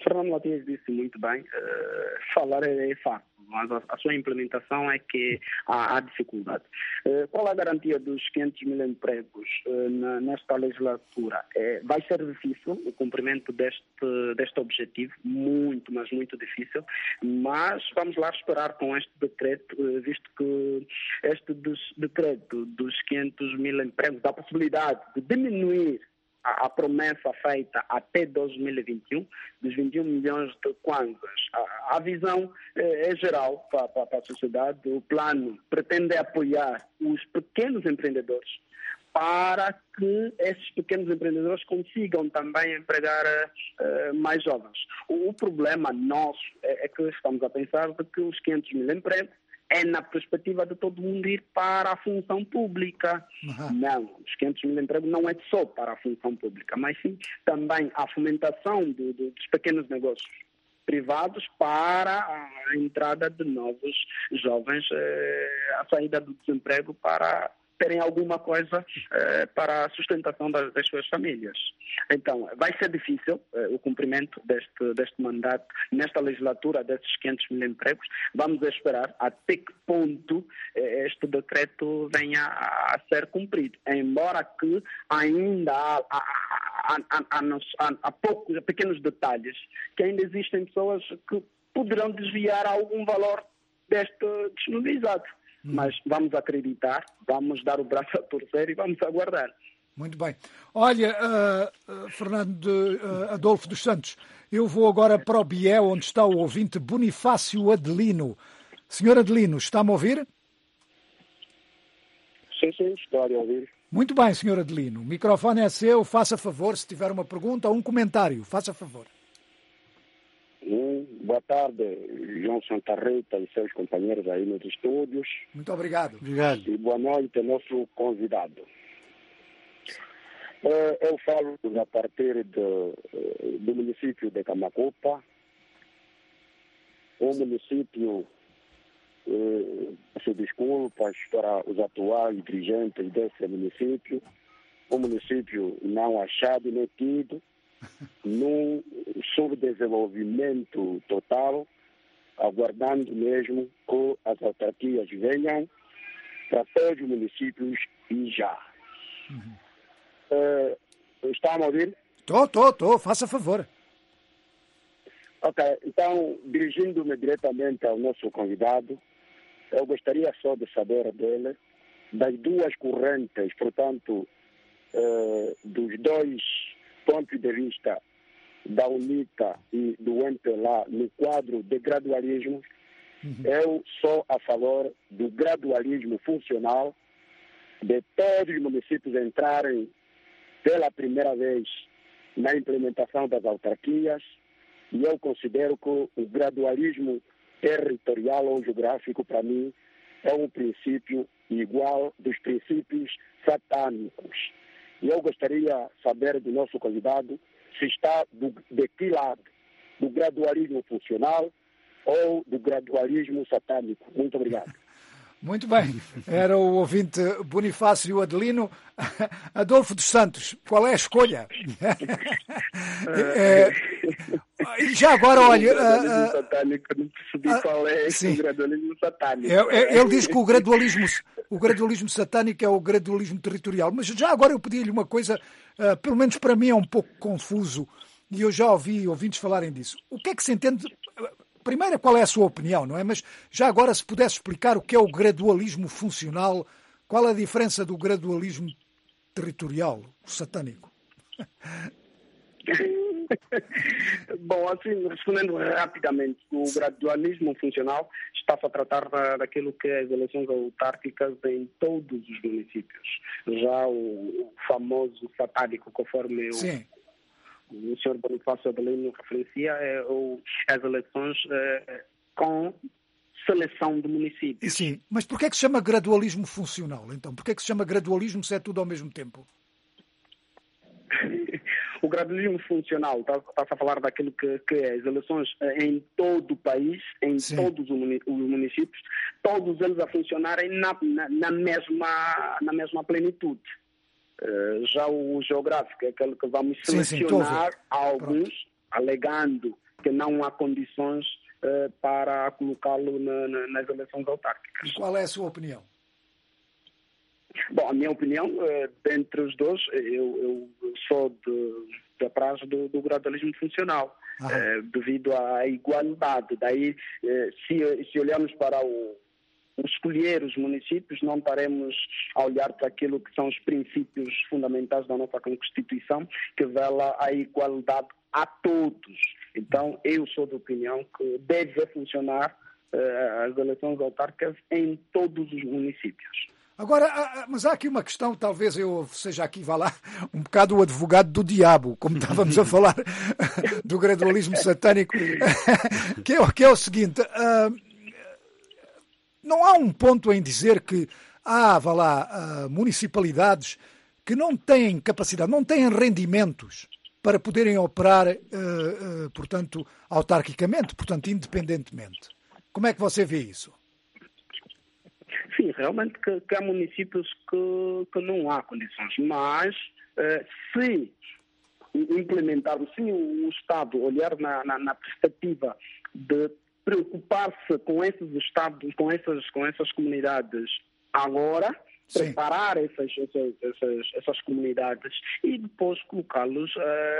Fernando Matias disse muito bem, uh, falar é, é fácil, mas a, a sua implementação é que há, há dificuldade. Uh, qual é a garantia dos quinhentos mil empregos uh, na, nesta legislatura? É, vai ser difícil o cumprimento deste, deste objetivo, muito, mas muito difícil, mas vamos lá esperar com este decreto, uh, visto que este dos, decreto dos quinhentos mil empregos dá a possibilidade de diminuir A, a promessa feita até dois mil e vinte e um, dos vinte e um milhões de kwanzas. A, a visão é, é geral para, para, para a sociedade. O plano pretende apoiar os pequenos empreendedores para que esses pequenos empreendedores consigam também empregar uh, mais jovens. O, o problema nosso é, é que estamos a pensar de que os quinhentos mil empregos é na perspectiva de todo mundo ir para a função pública. Uhum. Não, os quinhentos mil empregos não é só para a função pública, mas sim também a fomentação do, do, dos pequenos negócios privados para a entrada de novos jovens, eh, a saída do desemprego para terem alguma coisa eh, para a sustentação das, das suas famílias. Então, vai ser difícil eh, o cumprimento deste, deste mandato nesta legislatura, desses quinhentos mil empregos. Vamos esperar até que ponto eh, este decreto venha a, a ser cumprido. Embora que ainda há, há, há, há, há, há poucos, pequenos detalhes, que ainda existem pessoas que poderão desviar algum valor deste disponibilizado. Mas vamos acreditar, vamos dar o braço a torcer e vamos aguardar. Muito bem. Olha, uh, uh, Fernando de, uh, Adolfo dos Santos, eu vou agora para o Biel, onde está o ouvinte Bonifácio Adelino. Senhor Adelino, está-me a ouvir? Sim, sim, estou a ouvir. Muito bem, senhor Adelino. O microfone é seu, faça favor, se tiver uma pergunta ou um comentário, faça favor. Hum, boa tarde, João Santa Rita e seus companheiros aí nos estúdios. Muito obrigado. Obrigado. E boa noite, nosso convidado. Eu falo a partir do, do município de Camacupa, um município, peço desculpas para os atuais dirigentes desse município, um município não achado nem tido, num subdesenvolvimento total, aguardando mesmo que as autarquias venham para todos os municípios e já. Uhum. Uh, está a ouvir? Estou, estou, estou, faça favor. Ok, então, dirigindo-me diretamente ao nosso convidado, eu gostaria só de saber dele, das duas correntes, portanto, uh, dos dois pontos de vista da UNITA e do M P L A no quadro de gradualismo, uhum. Eu sou a favor do gradualismo funcional, de todos os municípios entrarem pela primeira vez na implementação das autarquias, e eu considero que o gradualismo territorial ou geográfico, para mim, é um princípio igual dos princípios satânicos. E eu gostaria de saber do nosso convidado se está do, de que lado, do gradualismo funcional ou do gradualismo satânico. Muito obrigado. Muito bem. Era o ouvinte Bonifácio Adelino. Adolfo dos Santos, qual é a escolha? é, já agora, olha... O gradualismo uh, satânico, não percebi uh, qual é sim. O gradualismo satânico. É, é, ele diz que o gradualismo, o gradualismo satânico é o gradualismo territorial. Mas já agora eu pedi-lhe uma coisa, uh, pelo menos para mim é um pouco confuso, e eu já ouvi ouvintes falarem disso. O que é que se entende... Primeiro, qual é a sua opinião, não é? Mas já agora, se pudesse explicar o que é o gradualismo funcional, qual a diferença do gradualismo territorial, o satânico? Bom, assim, respondendo rapidamente, o gradualismo funcional está-se a tratar da, daquilo que é as eleições autárquicas em todos os municípios. Já o, o famoso satânico, conforme eu... Sim. O senhor Bonifácio Adelino referencia é, o, as eleições é, com seleção de municípios. Sim, mas porquê é que se chama gradualismo funcional, então? Porquê é que se chama gradualismo se é tudo ao mesmo tempo? O gradualismo funcional está, está a falar daquilo que, que é as eleições em todo o país, em Sim. todos os municípios, todos eles a funcionarem na, na, na, mesma, na mesma plenitude. Uh, já o geográfico é aquele que vamos selecionar sim, sim, alguns, Pronto. alegando que não há condições uh, para colocá-lo na, na, nas eleições autárquicas. E qual é a sua opinião? Bom, a minha opinião, uh, dentre os dois, eu, eu sou de, da praxe do, do gradualismo funcional, uh, devido à igualdade. Daí, uh, se, se olharmos para o escolher os municípios, não estaremos a olhar para aquilo que são os princípios fundamentais da nossa Constituição, que vela a igualdade a todos. Então, eu sou da opinião que deve funcionar uh, as eleições autárquicas em todos os municípios. Agora, mas há aqui uma questão, talvez eu seja aqui, vá lá, um bocado o advogado do diabo, como estávamos a falar do gradualismo satânico, que é, que é o seguinte... Uh, Não há um ponto em dizer que há, vá lá, municipalidades que não têm capacidade, não têm rendimentos para poderem operar, uh, uh, portanto, autarquicamente, portanto, independentemente. Como é que você vê isso? Sim, realmente que, que há municípios que, que não há condições, mas uh, se implementarmos, se o Estado olhar na, na, na perspectiva de preocupar-se com esses estados, com essas, com essas comunidades agora, Sim. preparar essas, essas, essas, essas comunidades e depois colocá-los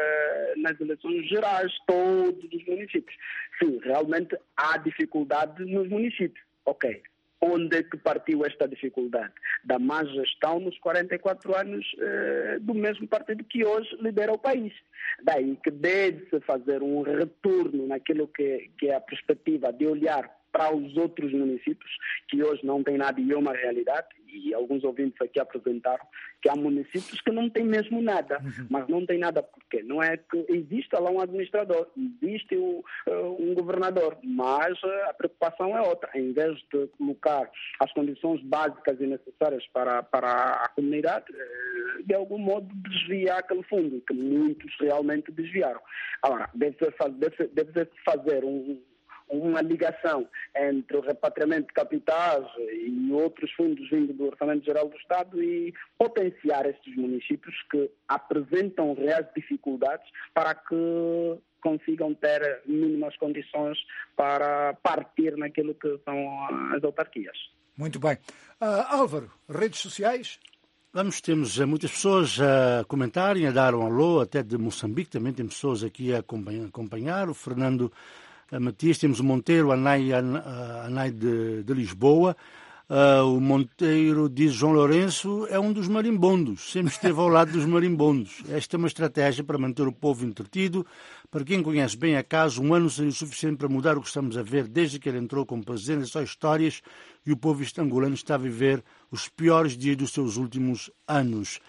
uh, nas eleições gerais, todos os municípios. Sim, realmente há dificuldade nos municípios. Ok. Onde é que partiu esta dificuldade? Da má gestão nos quarenta e quatro anos uh, do mesmo partido que hoje lidera o país. Daí que deve-se fazer um retorno naquilo que, que é a perspectiva de olhar para os outros municípios, que hoje não têm nada e é uma realidade, e alguns ouvintes aqui apresentaram que há municípios que não têm mesmo nada, uhum. mas não têm nada porque não é que existe lá um administrador, existe um, um governador, mas a preocupação é outra. Em vez de colocar as condições básicas e necessárias para, para a comunidade, de algum modo desviar aquele fundo, que muitos realmente desviaram. Agora, deve-se deve, deve fazer um uma ligação entre o repatriamento de capitais e outros fundos vindo do Orçamento Geral do Estado e potenciar estes municípios que apresentam reais dificuldades para que consigam ter mínimas condições para partir naquilo que são as autarquias. Muito bem. Uh, Álvaro, redes sociais? Vamos, temos muitas pessoas a comentarem, a dar um alô, até de Moçambique, também tem pessoas aqui a acompanhar. O Fernando Matias, temos o Monteiro, a Anai, a Anai de, de Lisboa. Uh, o Monteiro diz: João Lourenço é um dos marimbondos, sempre esteve ao lado dos marimbondos. Esta é uma estratégia para manter o povo entretido. Para quem conhece bem a casa, um ano seria o suficiente para mudar o que estamos a ver desde que ele entrou como presidente. Só histórias, e o povo angolano está a viver os piores dias dos seus últimos anos.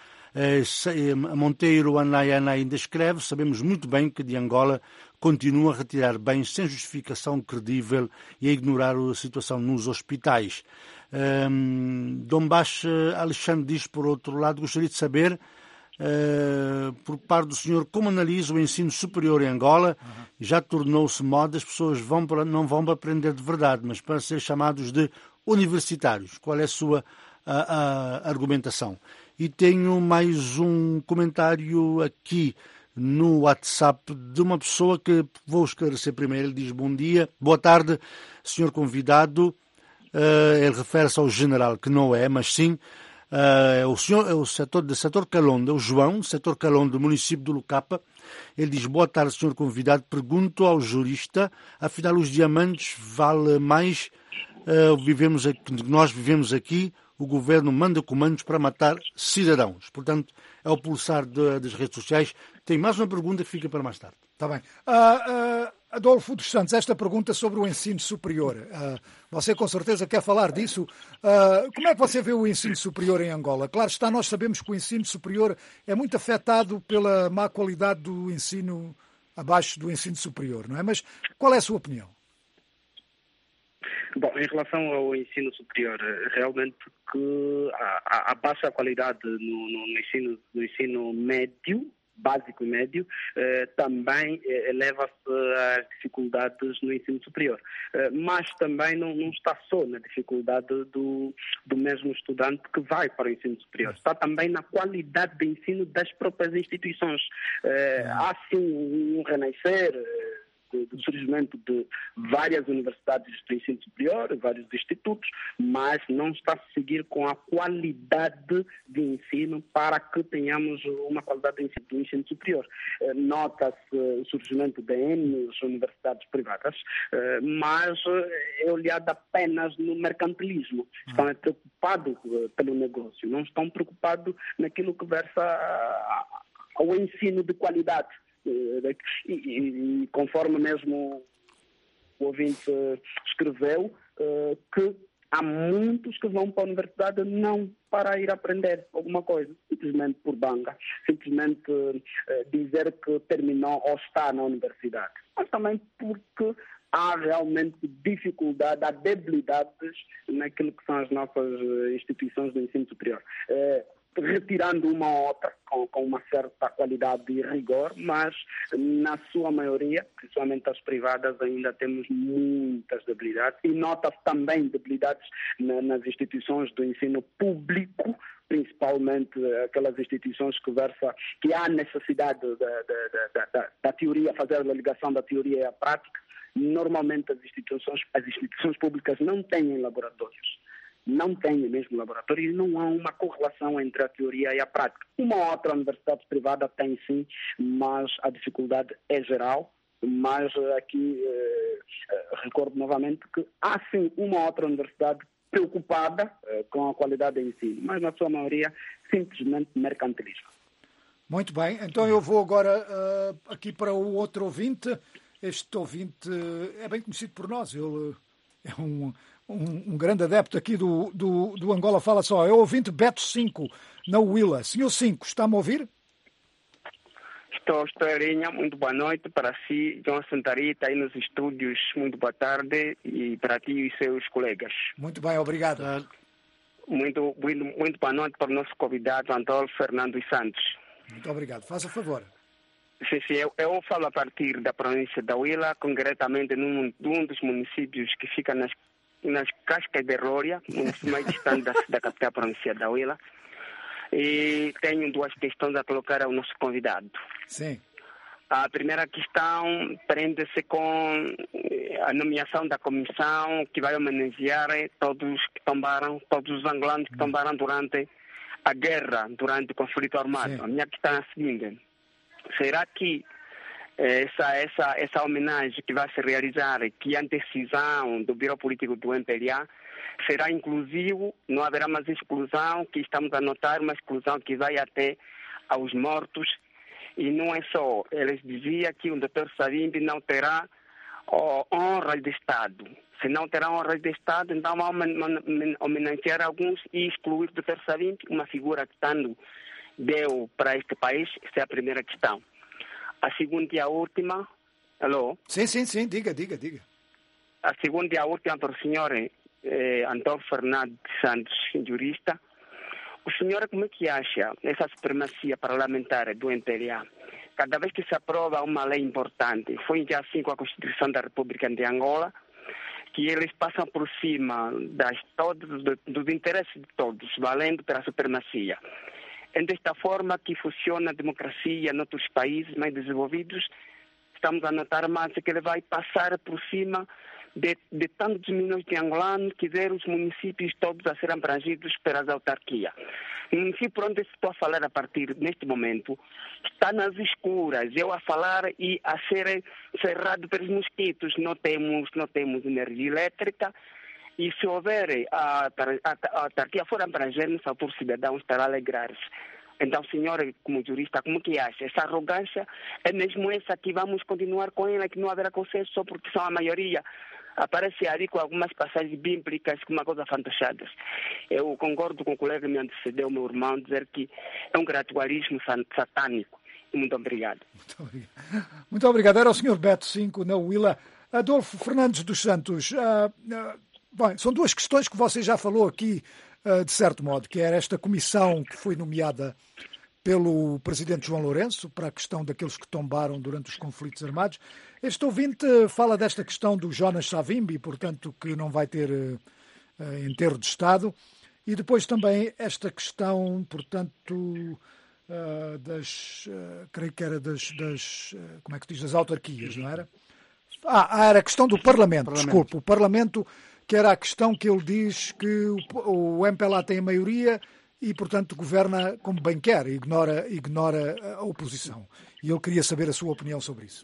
Uh, Monteiro Anai Anai ainda escreve: sabemos muito bem que de Angola continua a retirar bens sem justificação credível e a ignorar a situação nos hospitais. Um, Dom Baixo Alexandre diz, por outro lado, gostaria de saber, uh, por parte do senhor, como analisa o ensino superior em Angola. Uhum. Já tornou-se moda, as pessoas vão para, não vão para aprender de verdade, mas para ser chamados de universitários. Qual é a sua a, a argumentação? E tenho mais um comentário aqui no WhatsApp de uma pessoa que vou esclarecer primeiro. Ele diz: bom dia, boa tarde, senhor convidado. Uh, ele refere-se ao general, que não é, mas sim, uh, é o senhor, é o setor do setor Calondo, é o João, setor Calondo, do município do Lucapa. Ele diz: boa tarde, senhor convidado. Pergunto ao jurista, afinal os diamantes vale mais, uh, vivemos aqui, nós vivemos aqui, o governo manda comandos para matar cidadãos. Portanto, é o pulsar de, das redes sociais. Tem mais uma pergunta que fica para mais tarde. Está bem. Uh, uh, Adolfo dos Santos, esta pergunta sobre o ensino superior. Uh, você com certeza quer falar disso. Uh, como é que você vê o ensino superior em Angola? Claro está, nós sabemos que o ensino superior é muito afetado pela má qualidade do ensino abaixo do ensino superior, não é? Mas qual é a sua opinião? Bom, em relação ao ensino superior, realmente que a, a baixa qualidade no, no, no, ensino, no ensino médio, básico e médio, eh, também eh, eleva-se às dificuldades no ensino superior. Eh, mas também não, não está só na dificuldade do, do mesmo estudante que vai para o ensino superior. Está também na qualidade de ensino das próprias instituições. Eh, há sim um renascer do, do surgimento de várias universidades de ensino superior, vários institutos, mas não está a seguir com a qualidade de ensino para que tenhamos uma qualidade de ensino, do ensino superior. Nota-se o surgimento de N universidades privadas, mas é olhado apenas no mercantilismo. Estão preocupados pelo negócio, não estão preocupados naquilo que versa ao ensino de qualidade. E, e, e conforme mesmo o ouvinte escreveu, que há muitos que vão para a universidade não para ir aprender alguma coisa, simplesmente por banga, simplesmente uh, dizer que terminou ou está na universidade, mas também porque há realmente dificuldade, há debilidades naquilo que são as nossas instituições de ensino superior. Uh, retirando uma ou outra com, com uma certa qualidade e rigor, mas na sua maioria, principalmente as privadas, ainda temos muitas debilidades e nota-se também debilidades na, nas instituições do ensino público, principalmente aquelas instituições que versa que há necessidade da, da, da, da, da teoria, fazer a ligação da teoria à prática. Normalmente as instituições, as instituições públicas não têm laboratórios. Não tem mesmo laboratório e não há uma correlação entre a teoria e a prática. Uma outra universidade privada tem sim, mas a dificuldade é geral. Mas aqui eh, recordo novamente que há sim uma outra universidade preocupada eh, com a qualidade de ensino, mas na sua maioria simplesmente mercantilismo. Muito bem, então eu vou agora uh, aqui para o outro ouvinte. Este ouvinte é bem conhecido por nós, ele é um... Um, um grande adepto aqui do, do, do Angola Fala Só. É o ouvinte Beto cinco, na Willa. Senhor cinco, está-me a ouvir? Estou, estou, Erinha. Muito boa noite para si, João Santarita, aí nos estúdios. Muito boa tarde e para ti e seus colegas. Muito bem, obrigado. Muito, muito, muito boa noite para o nosso convidado, Antônio Fernando dos Santos. Muito obrigado. Faça favor. Sim, sim, eu, eu falo a partir da província da Willa, concretamente num, num dos municípios que fica nas nas Cascas de Rória, município mais distante da, da capital provincial da Willa, e tenho duas questões a colocar ao nosso convidado. Sim. A primeira questão prende-se com a nomeação da comissão que vai homenagear todos que tombaram, todos os angolanos que tombaram durante a guerra, durante o conflito armado. Sim. A minha questão é a seguinte: será que Essa, essa, essa homenagem que vai se realizar, que a decisão do Biro Político do M P L A será inclusivo, não haverá mais exclusão, que estamos a notar uma exclusão que vai até aos mortos, e não é só, eles diziam que o doutor Savimbi não terá oh, honras de Estado. Se não terá honras de Estado, então vamos homenagear alguns e excluir o doutor Savimbi, uma figura que tanto deu para este país. Essa é a primeira questão. A segunda e a última... Alô? Sim, sim, sim. Diga, diga, diga. A segunda e a última para o senhor eh, Antônio Fernando Santos, jurista. O senhor como é que acha essa supremacia parlamentar do M P L A? Cada vez que se aprova uma lei importante, foi já assim com a Constituição da República de Angola, que eles passam por cima das, todos, dos interesses de todos, valendo pela supremacia. É desta forma que funciona a democracia em outros países mais desenvolvidos. Estamos a notar mais que ele vai passar por cima de, de tantos milhões de angolanos que ver os municípios todos a serem abrangidos pelas autarquias. O município onde estou a falar a partir neste momento está nas escuras. Eu a falar e a ser cerrado pelos mosquitos. Não temos, não temos energia elétrica. E se houver a, a, a autarquia for abranger-nos, o cidadão estará a alegrar-se. Então, senhor, como jurista, como que acha? Essa arrogância é mesmo essa que vamos continuar com ela, que não haverá consenso só porque são a maioria. Aparece ali com algumas passagens bíblicas, com uma coisa fantochada. Eu concordo com o colega que me antecedeu, meu irmão, dizer que é um gradualismo satânico. Muito obrigado. Muito obrigado. Muito obrigado. Era o senhor Beto cinco, na Willa. Adolfo Fernandes dos Santos... Uh, uh... Bem, são duas questões que você já falou aqui, de certo modo, que era esta comissão que foi nomeada pelo presidente João Lourenço para a questão daqueles que tombaram durante os conflitos armados. Este ouvinte fala desta questão do Jonas Savimbi, portanto, que não vai ter uh, enterro de Estado. E depois também esta questão, portanto, uh, das, uh, creio que era das, das uh, como é que diz, das autarquias, não era? Ah, era a questão do Parlamento, Parlamento. desculpe. O Parlamento, que era a questão que ele diz que o, o M P L A tem a maioria e, portanto, governa como bem quer, ignora, ignora a oposição. E ele queria saber a sua opinião sobre isso.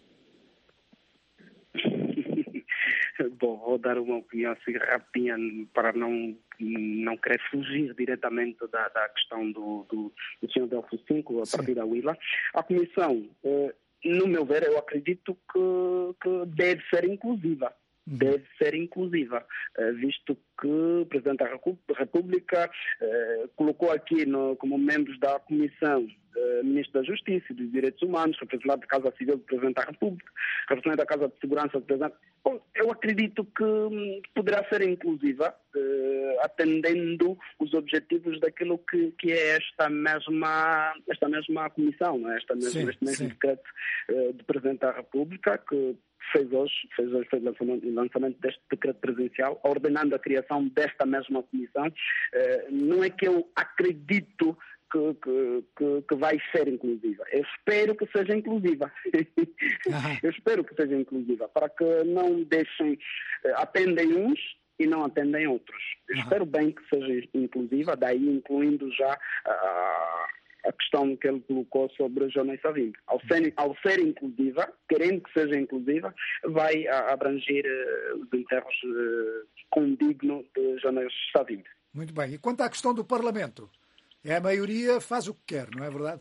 Bom, vou dar uma opinião assim rapidinha para não, não querer fugir diretamente da, da questão do, do, do senhor Delfo cinco, a partir da Willa. A comissão, eh, no meu ver, eu acredito que, que deve ser inclusiva. Deve ser inclusiva, visto que o Presidente da República eh, colocou aqui no, como membros da Comissão eh, Ministro da Justiça e dos Direitos Humanos, representante da Casa Civil do Presidente da República, representante da Casa de Segurança do Presidente. Bom, eu acredito que poderá ser inclusiva, eh, atendendo os objetivos daquilo que, que é esta mesma, esta mesma comissão, não é? esta mesma, sim, este mesmo decreto eh, do Presidente da República, que fez hoje, fez hoje fez o lançamento, lançamento deste decreto presidencial, ordenando a criação desta mesma comissão. Eh, não é que eu acredito que, que, que, que vai ser inclusiva. Eu espero que seja inclusiva. Eu espero que seja inclusiva, para que não deixem, eh, atendem uns e não atendem outros. Eu espero bem que seja inclusiva, daí incluindo já a uh, a questão que ele colocou sobre o Jonas Savimbi. Ao ser, ao ser inclusiva, querendo que seja inclusiva, vai a, abranger uh, os enterros uh, condigno de Jonas Savimbi. Muito bem. E quanto à questão do Parlamento? É a maioria, faz o que quer, não é verdade?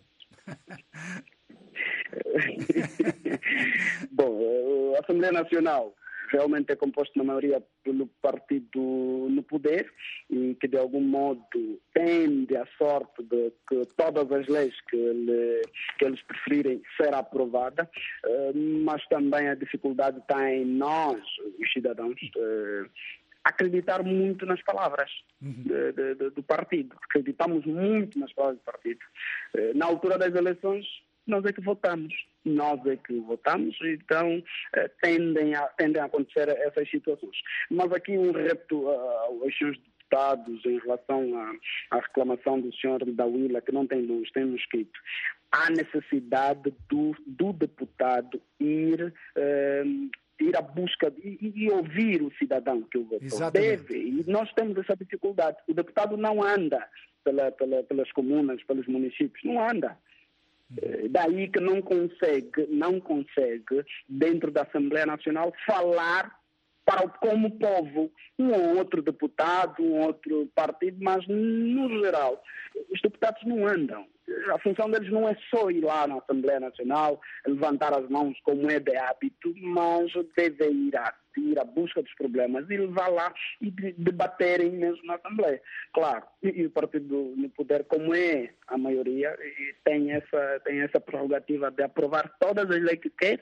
Bom, a Assembleia Nacional realmente é composto na maioria pelo partido no poder e que de algum modo tende a sorte de que todas as leis que, ele, que eles preferirem será aprovada, mas também a dificuldade está em nós, os cidadãos, acreditar muito nas palavras de, de, de, do partido. Acreditamos muito nas palavras do partido. Na altura das eleições, nós é que votamos. Nós é que votamos, então eh, tendem, a, tendem a acontecer essas situações. Mas aqui um reto uh, aos seus deputados em relação à, à reclamação do senhor da Willa, que não tem luz, tem um escrito. Há necessidade do, do deputado ir... Uh, ir à busca de, e, e ouvir o cidadão que o votou. Exatamente. Deve, e nós temos essa dificuldade. O deputado não anda pela, pela, pelas comunas, pelos municípios, não anda. Daí que não consegue, não consegue, dentro da Assembleia Nacional, falar para, como povo, um ou outro deputado, um outro partido, mas no geral, os deputados não andam. A função deles não é só ir lá na Assembleia Nacional, levantar as mãos como é de hábito, mas devem ir à, ir à busca dos problemas e levar lá e debaterem mesmo na Assembleia. Claro, e, e o partido no poder, como é a maioria, tem essa, tem essa prerrogativa de aprovar todas as leis que quer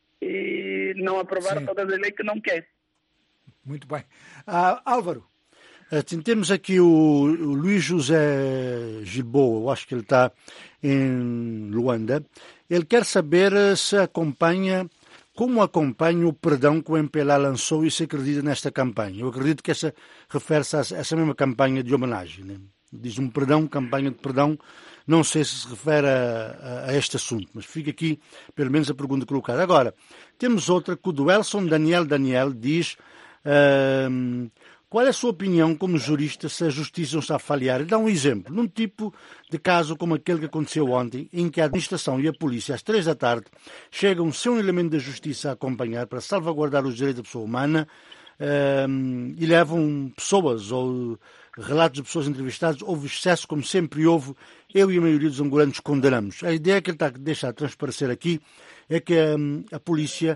e não aprovar Sim. todas as leis que não quer. Muito bem. Uh, Álvaro. Temos aqui o, o Luís José Gilboa, eu acho que ele está em Luanda. Ele quer saber se acompanha, como acompanha o perdão que o M P L A lançou e se acredita nesta campanha. Eu acredito que essa refere-se a essa mesma campanha de homenagem, né? Diz um perdão, campanha de perdão. Não sei se se refere a, a, a este assunto, mas fica aqui pelo menos a pergunta colocada. Agora, temos outra que o do Elson Daniel Daniel diz... Uh, Qual é a sua opinião como jurista se a justiça não está a falhar? Ele dá um exemplo, num tipo de caso como aquele que aconteceu ontem, em que a administração e a polícia, às três da tarde, chegam sem um elemento da justiça a acompanhar para salvaguardar os direitos da pessoa humana um, e levam pessoas ou relatos de pessoas entrevistadas. Houve excesso, como sempre houve. Eu e a maioria dos angolanos condenamos. A ideia que ele está a deixar transparecer aqui é que um, a polícia...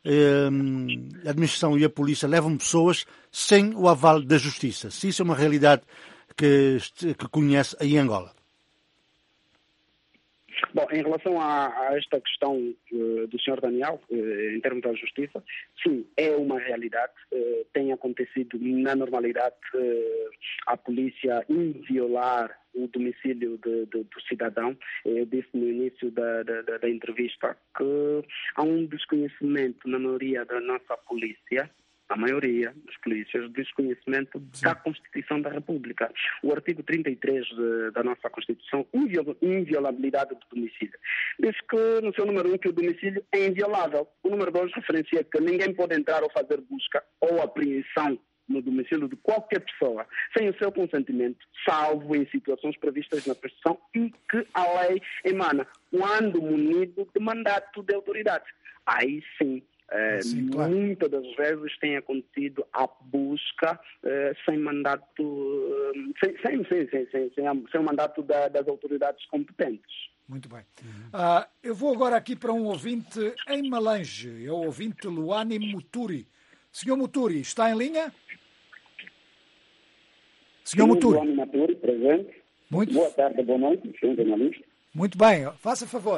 a administração e a polícia levam pessoas sem o aval da justiça. Se isso é uma realidade que, que conhece aí em Angola. Bom, em relação a, a esta questão uh, do senhor Daniel, uh, em termos da justiça, sim, é uma realidade. Uh, tem acontecido na normalidade uh, a polícia inviolar o domicílio de, de, do cidadão. Eu disse no início da, da, da entrevista que há um desconhecimento na maioria da nossa polícia a maioria dos polícias, desconhecimento Sim. da Constituição da República. O artigo trinta e três de, da nossa Constituição, inviolabilidade do domicílio. Diz que, no seu número um, que o domicílio é inviolável. O número dois referencia que ninguém pode entrar ou fazer busca ou apreensão no domicílio de qualquer pessoa, sem o seu consentimento, salvo em situações previstas na Constituição e que a lei emana, quando munido de mandato de autoridade. Aí sim, É, Sim, claro. Muitas das vezes tem acontecido a busca é, sem mandato, sem, sem, sem, sem, sem, sem, sem mandato da, das autoridades competentes. Muito bem. Uhum. Uh, eu vou agora aqui para um ouvinte em Malange, é o ouvinte Luani Muturi. Senhor Muturi, está em linha? Senhor Sim, Muturi. Luani Muturi, presente. Muito... Boa tarde, boa noite, senhor jornalista. Muito bem, faça favor.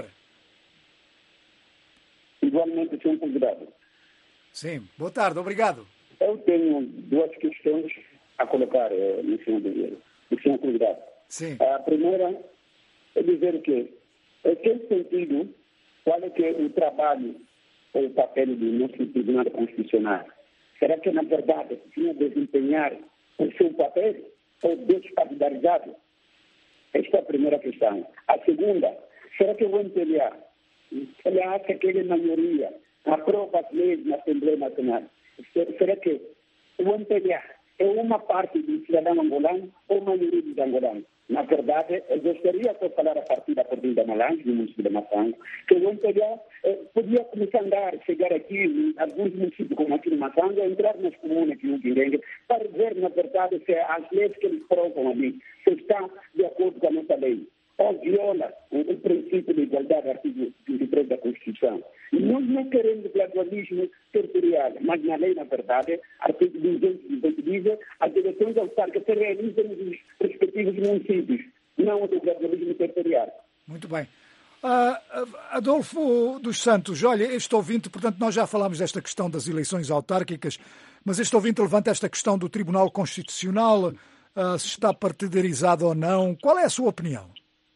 Igualmente, senhor convidado. Sim, boa tarde, obrigado. Eu tenho duas questões a colocar eh, no senhor, no senhor convidado. Sim. A primeira é dizer que, em que sentido, qual é que é o trabalho ou o papel do nosso Tribunal Constitucional? Será que, na verdade, tinha de desempenhar o seu papel ou despartidarizado? Esta é a primeira questão. A segunda, será que o M P L A ele acha que ele, na maioria, aprova as leis na Assembleia Nacional? Será que o M P L A é uma parte do cidadão angolano ou a maioria dos angolanos? Na verdade, eu gostaria de falar a partir da província de Malange, do município de Massango, que o M P L A eh, podia começar a andar, chegar aqui em alguns municípios como aqui no Massango, entrar nas comunas aqui no Quindengue, para ver, na verdade, se as leis que eles provam ali se estão de acordo com a nossa lei, ou viola o, o princípio de igualdade, artigo vinte e três da Constituição. E nós não queremos gradualismo territorial, mas na lei, na verdade, artigo duzentos e vinte diz as direções autárquicas se realizam nos respectivos municípios, não o gradualismo territorial. Muito bem. Uh, Adolfo dos Santos, olha, este ouvinte, portanto, nós já falámos desta questão das eleições autárquicas, mas este ouvinte levanta esta questão do Tribunal Constitucional, uh, se está partidarizado ou não. Qual é a sua opinião?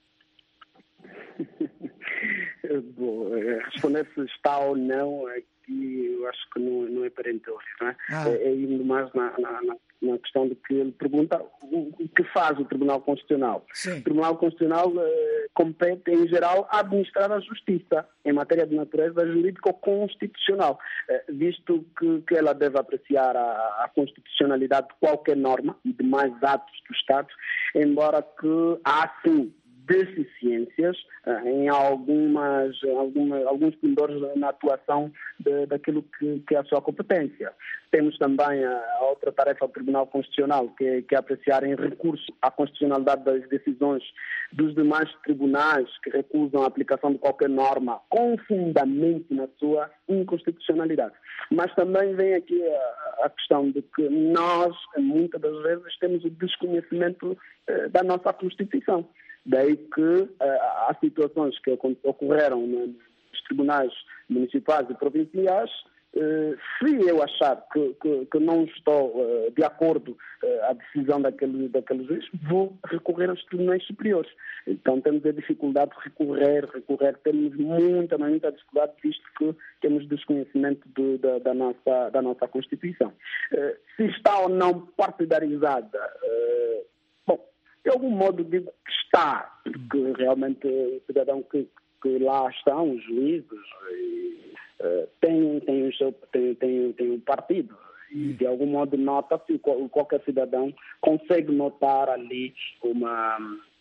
Bom, responder se está ou não aqui eu acho que não, não é perentório, não é? Ah. É, é indo mais na, na, na questão de que ele pergunta o, o que faz o Tribunal Constitucional. Sim. O Tribunal Constitucional eh, compete, em geral, a administrar a justiça em matéria de natureza jurídico-constitucional, eh, visto que, que ela deve apreciar a, a constitucionalidade de qualquer norma e demais atos do Estado, embora que há, sim, deficiências uh, em algumas, alguma, alguns pendores na atuação de, daquilo que, que é a sua competência. Temos também a, a outra tarefa do Tribunal Constitucional, que é, que é apreciar em recurso a constitucionalidade das decisões dos demais tribunais que recusam a aplicação de qualquer norma com fundamento na sua inconstitucionalidade. Mas também vem aqui a, a questão de que nós, muitas das vezes, temos o desconhecimento uh, da nossa Constituição. Daí que uh, há situações que ocorreram nos tribunais municipais e provinciais. Uh, se eu achar que, que, que não estou uh, de acordo uh, a decisão daquele, daquele juiz, vou recorrer aos tribunais superiores. Então temos a dificuldade de recorrer, recorrer, temos muita, muita dificuldade, visto que temos desconhecimento do, da, da, nossa, da nossa Constituição. Uh, se está ou não partidarizada, uh, bom, de algum modo digo que está, porque realmente o cidadão que, que lá estão, os juízes, e, uh, tem, tem, o seu, tem, tem, tem um partido. E de algum modo nota-se, qualquer cidadão consegue notar ali uma,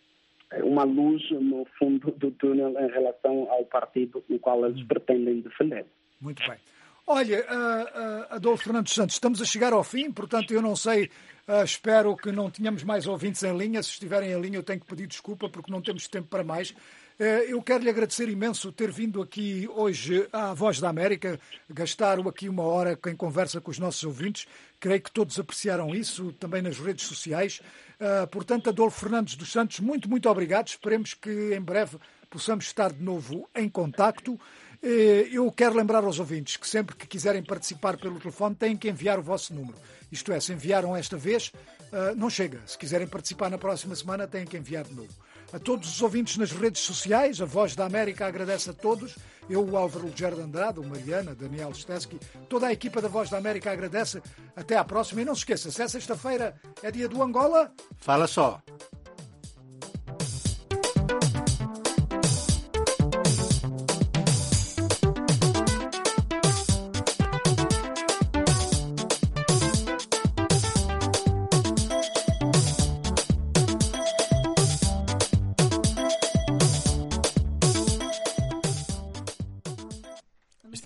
uma luz no fundo do túnel em relação ao partido no qual eles pretendem defender. Muito bem. Olha, uh, uh, Adolfo Fernandes Santos, estamos a chegar ao fim, portanto eu não sei, uh, espero que não tenhamos mais ouvintes em linha. Se estiverem em linha eu tenho que pedir desculpa porque não temos tempo para mais. Uh, eu quero lhe agradecer imenso ter vindo aqui hoje à Voz da América, gastar aqui uma hora em conversa com os nossos ouvintes. Creio que todos apreciaram isso, também nas redes sociais. Uh, portanto, Adolfo Fernandes dos Santos, muito, muito obrigado. Esperemos que em breve possamos estar de novo em contacto. Eu quero lembrar aos ouvintes que sempre que quiserem participar pelo telefone têm que enviar o vosso número. Isto é, se enviaram esta vez, não chega. Se quiserem participar na próxima semana, têm que enviar de novo. a todos os ouvintes nas redes sociais. A Voz da América agradece a todos. Eu, o Álvaro Leger de Andrade, o Mariana, Daniel Stesky, toda a equipa da Voz da América agradece. Até à próxima. E não se esqueça, se é sexta-feira é dia do Angola, Fala só.